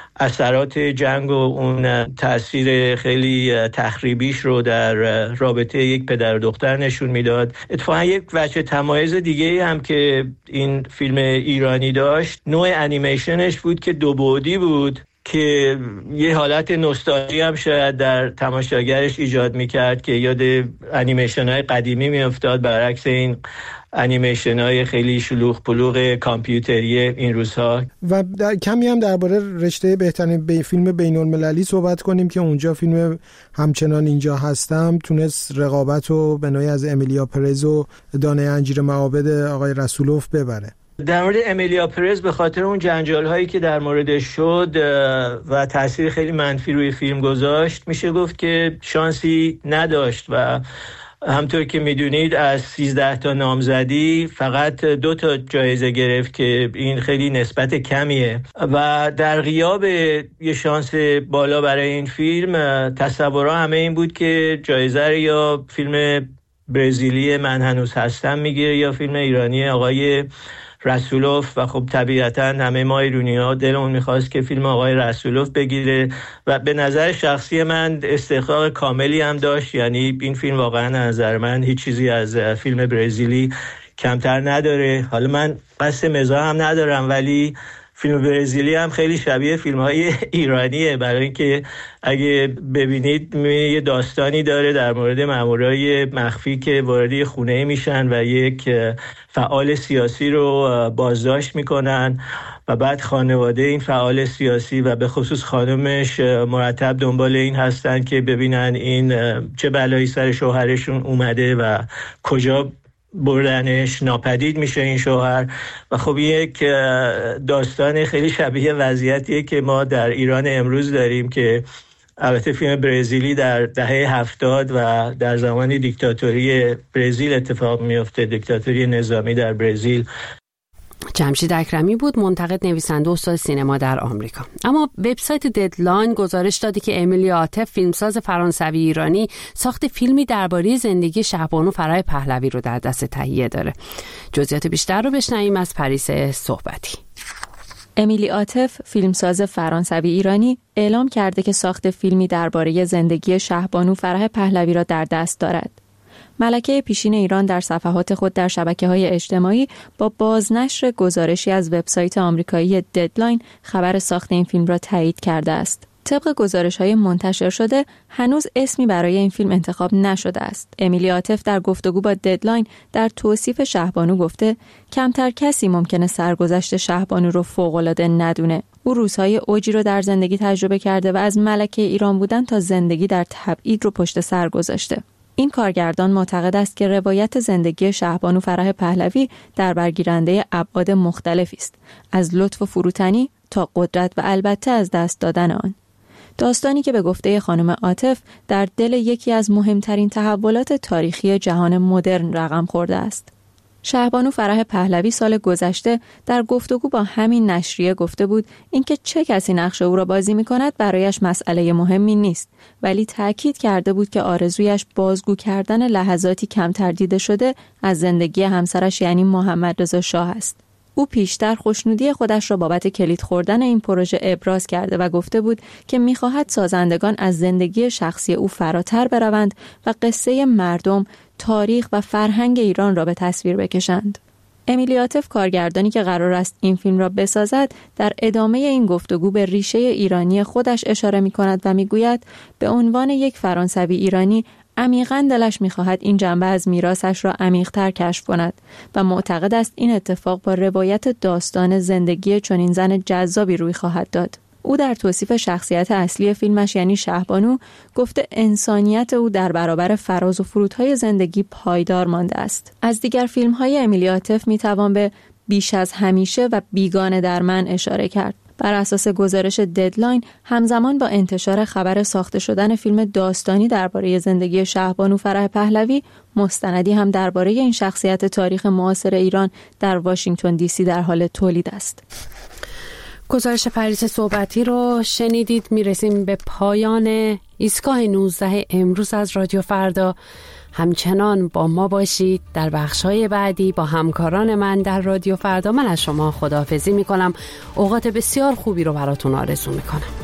اثرات جنگ و اون تأثیر خیلی تخریبیش رو در رابطه یک پدر و دختر نشون میداد. اتفاقا یک وجه تمایز دیگه هم که این فیلم ایرانی داشت نوع انیمیشنش بود که دو بعدی بود که یه حالت نوستالژی هم شاید در تماشاگرش ایجاد میکرد که یاد انیمیشن های قدیمی میافتاد، برعکس این انیمیشن های خیلی شلوغ پلوغ کامپیوتری این روزها. و در کمی هم درباره رشته بهترین بی فیلم بین المللی صحبت کنیم که اونجا فیلم همچنان اینجا هستم تونست رقابت رو به نوعی از امیلیا پرز و دانه انجیر معابد آقای رسولوف ببره. در مورد امیلیا پرز به خاطر اون جنجال هایی که در موردش شد و تاثیر خیلی منفی روی فیلم گذاشت میشه گفت که شانسی نداشت و همطور که میدونید از سیزده تا نامزدی فقط دو تا جایزه گرفت که این خیلی نسبت کمیه و در غیاب یه شانس بالا برای این فیلم تصورها همه این بود که جایزه رو یا فیلم برزیلی من هنوز هستم میگیره یا فیلم ایرانی آقای رسولوف و خب طبیعتا همه ما ایرانی‌ها دلمون می‌خواست که فیلم آقای رسولوف بگیره و به نظر شخصی من استحقاق کاملی هم داشت. یعنی این فیلم واقعا از نظر من هیچ چیزی از فیلم برزیلی کمتر نداره. حالا من قصد مزاح هم ندارم ولی فیلم برزیلی هم خیلی شبیه فیلم‌های ایرانیه، برای اینکه اگه ببینید یه داستانی داره در مورد مامورای مخفی که وارد خونه میشن و یک فعال سیاسی رو بازداشت میکنن و بعد خانواده این فعال سیاسی و به خصوص خانمش مرتب دنبال این هستن که ببینن این چه بلایی سر شوهرشون اومده و کجا بردنش، ناپدید میشه این شوهر. و خب یک داستان خیلی شبیه وضعیتیه که ما در ایران امروز داریم که البته فیلم برزیلی در دهه هفتاد و در زمان دیکتاتوری برزیل اتفاق میفته، دیکتاتوری نظامی در برزیل. جمشید اکرمی بود، منتقد، نویسنده و استاد سینما در آمریکا. اما وبسایت ددلاین گزارش داده که امیلی عاطف، فیلمساز فرانسوی ایرانی، ساخت فیلمی درباره زندگی شهبانو فرح پهلوی رو در دست تهیه داره. جزئیات بیشتر رو بشنویم از پریس صحبتی. امیلی عاطف، فیلمساز فرانسوی ایرانی، اعلام کرده که ساخت فیلمی درباره زندگی شهبانو فرح پهلوی را در دست دارد. ملکه پیشین ایران در صفحات خود در شبکه‌های اجتماعی با بازنشر گزارشی از وبسایت آمریکایی ددلاین خبر ساخت این فیلم را تایید کرده است. طبق گزارش‌های منتشر شده، هنوز اسمی برای این فیلم انتخاب نشده است. امیلی عاطف در گفتگو با ددلاین در توصیف شهبانو گفته کمتر کسی ممکنه سرگذشت شهبانو رو فوق‌العاده ندونه. او روزهای اوجی رو در زندگی تجربه کرده و از ملکه ایران بودن تا زندگی در تبعید رو پشت سر گذاشته. این کارگردان معتقد است که روایت زندگی شهبانو فرح پهلوی در برگیرنده ابعاد مختلفی است، از لطف و فروتنی تا قدرت و البته از دست دادن آن. داستانی که به گفته خانم عاطف در دل یکی از مهمترین تحولات تاریخی جهان مدرن رقم خورده است. شهبانو فرح پهلوی سال گذشته در گفتگو با همین نشریه گفته بود اینکه چه کسی نقش او را بازی می‌کند برایش مسئله مهمی نیست، ولی تأکید کرده بود که آرزویش بازگو کردن لحظاتی کمتر دیده شده از زندگی همسرش یعنی محمد رضا شاه است. او پیشتر خوشنودی خودش را بابت کلید خوردن این پروژه ابراز کرده و گفته بود که می‌خواهد سازندگان از زندگی شخصی او فراتر بروند و قصه مردم، تاریخ و فرهنگ ایران را به تصویر بکشند. امیلی عاطف، کارگردانی که قرار است این فیلم را بسازد، در ادامه این گفتگو به ریشه ایرانی خودش اشاره می‌کند و می‌گوید به عنوان یک فرانسوی ایرانی عمیقاً دلش می‌خواهد این جنبه از میراثش را عمیق‌تر کشف کند و معتقد است این اتفاق با روایت داستان زندگی چنین زن جذابی روی خواهد داد. او در توصیف شخصیت اصلی فیلمش یعنی شهبانو گفته انسانیت او در برابر فراز و فرودهای زندگی پایدار مانده است. از دیگر فیلم‌های امیلی عاطف می‌توان به بیش از همیشه و بیگانه در من اشاره کرد. بر اساس گزارش ددلاین، همزمان با انتشار خبر ساخته شدن فیلم داستانی درباره زندگی شهبانو فرح پهلوی، مستندی هم درباره این شخصیت تاریخ معاصر ایران در واشنگتن دی سی در حال تولید است. گزارش پریسا صحبتی رو شنیدید. میرسیم به پایان ایستگاه نوزده امروز از رادیو فردا. همچنان با ما باشید در بخش‌های بعدی با همکاران من در رادیو فردا. من از شما خداحافظی میکنم. اوقات بسیار خوبی رو براتون آرزو میکنم.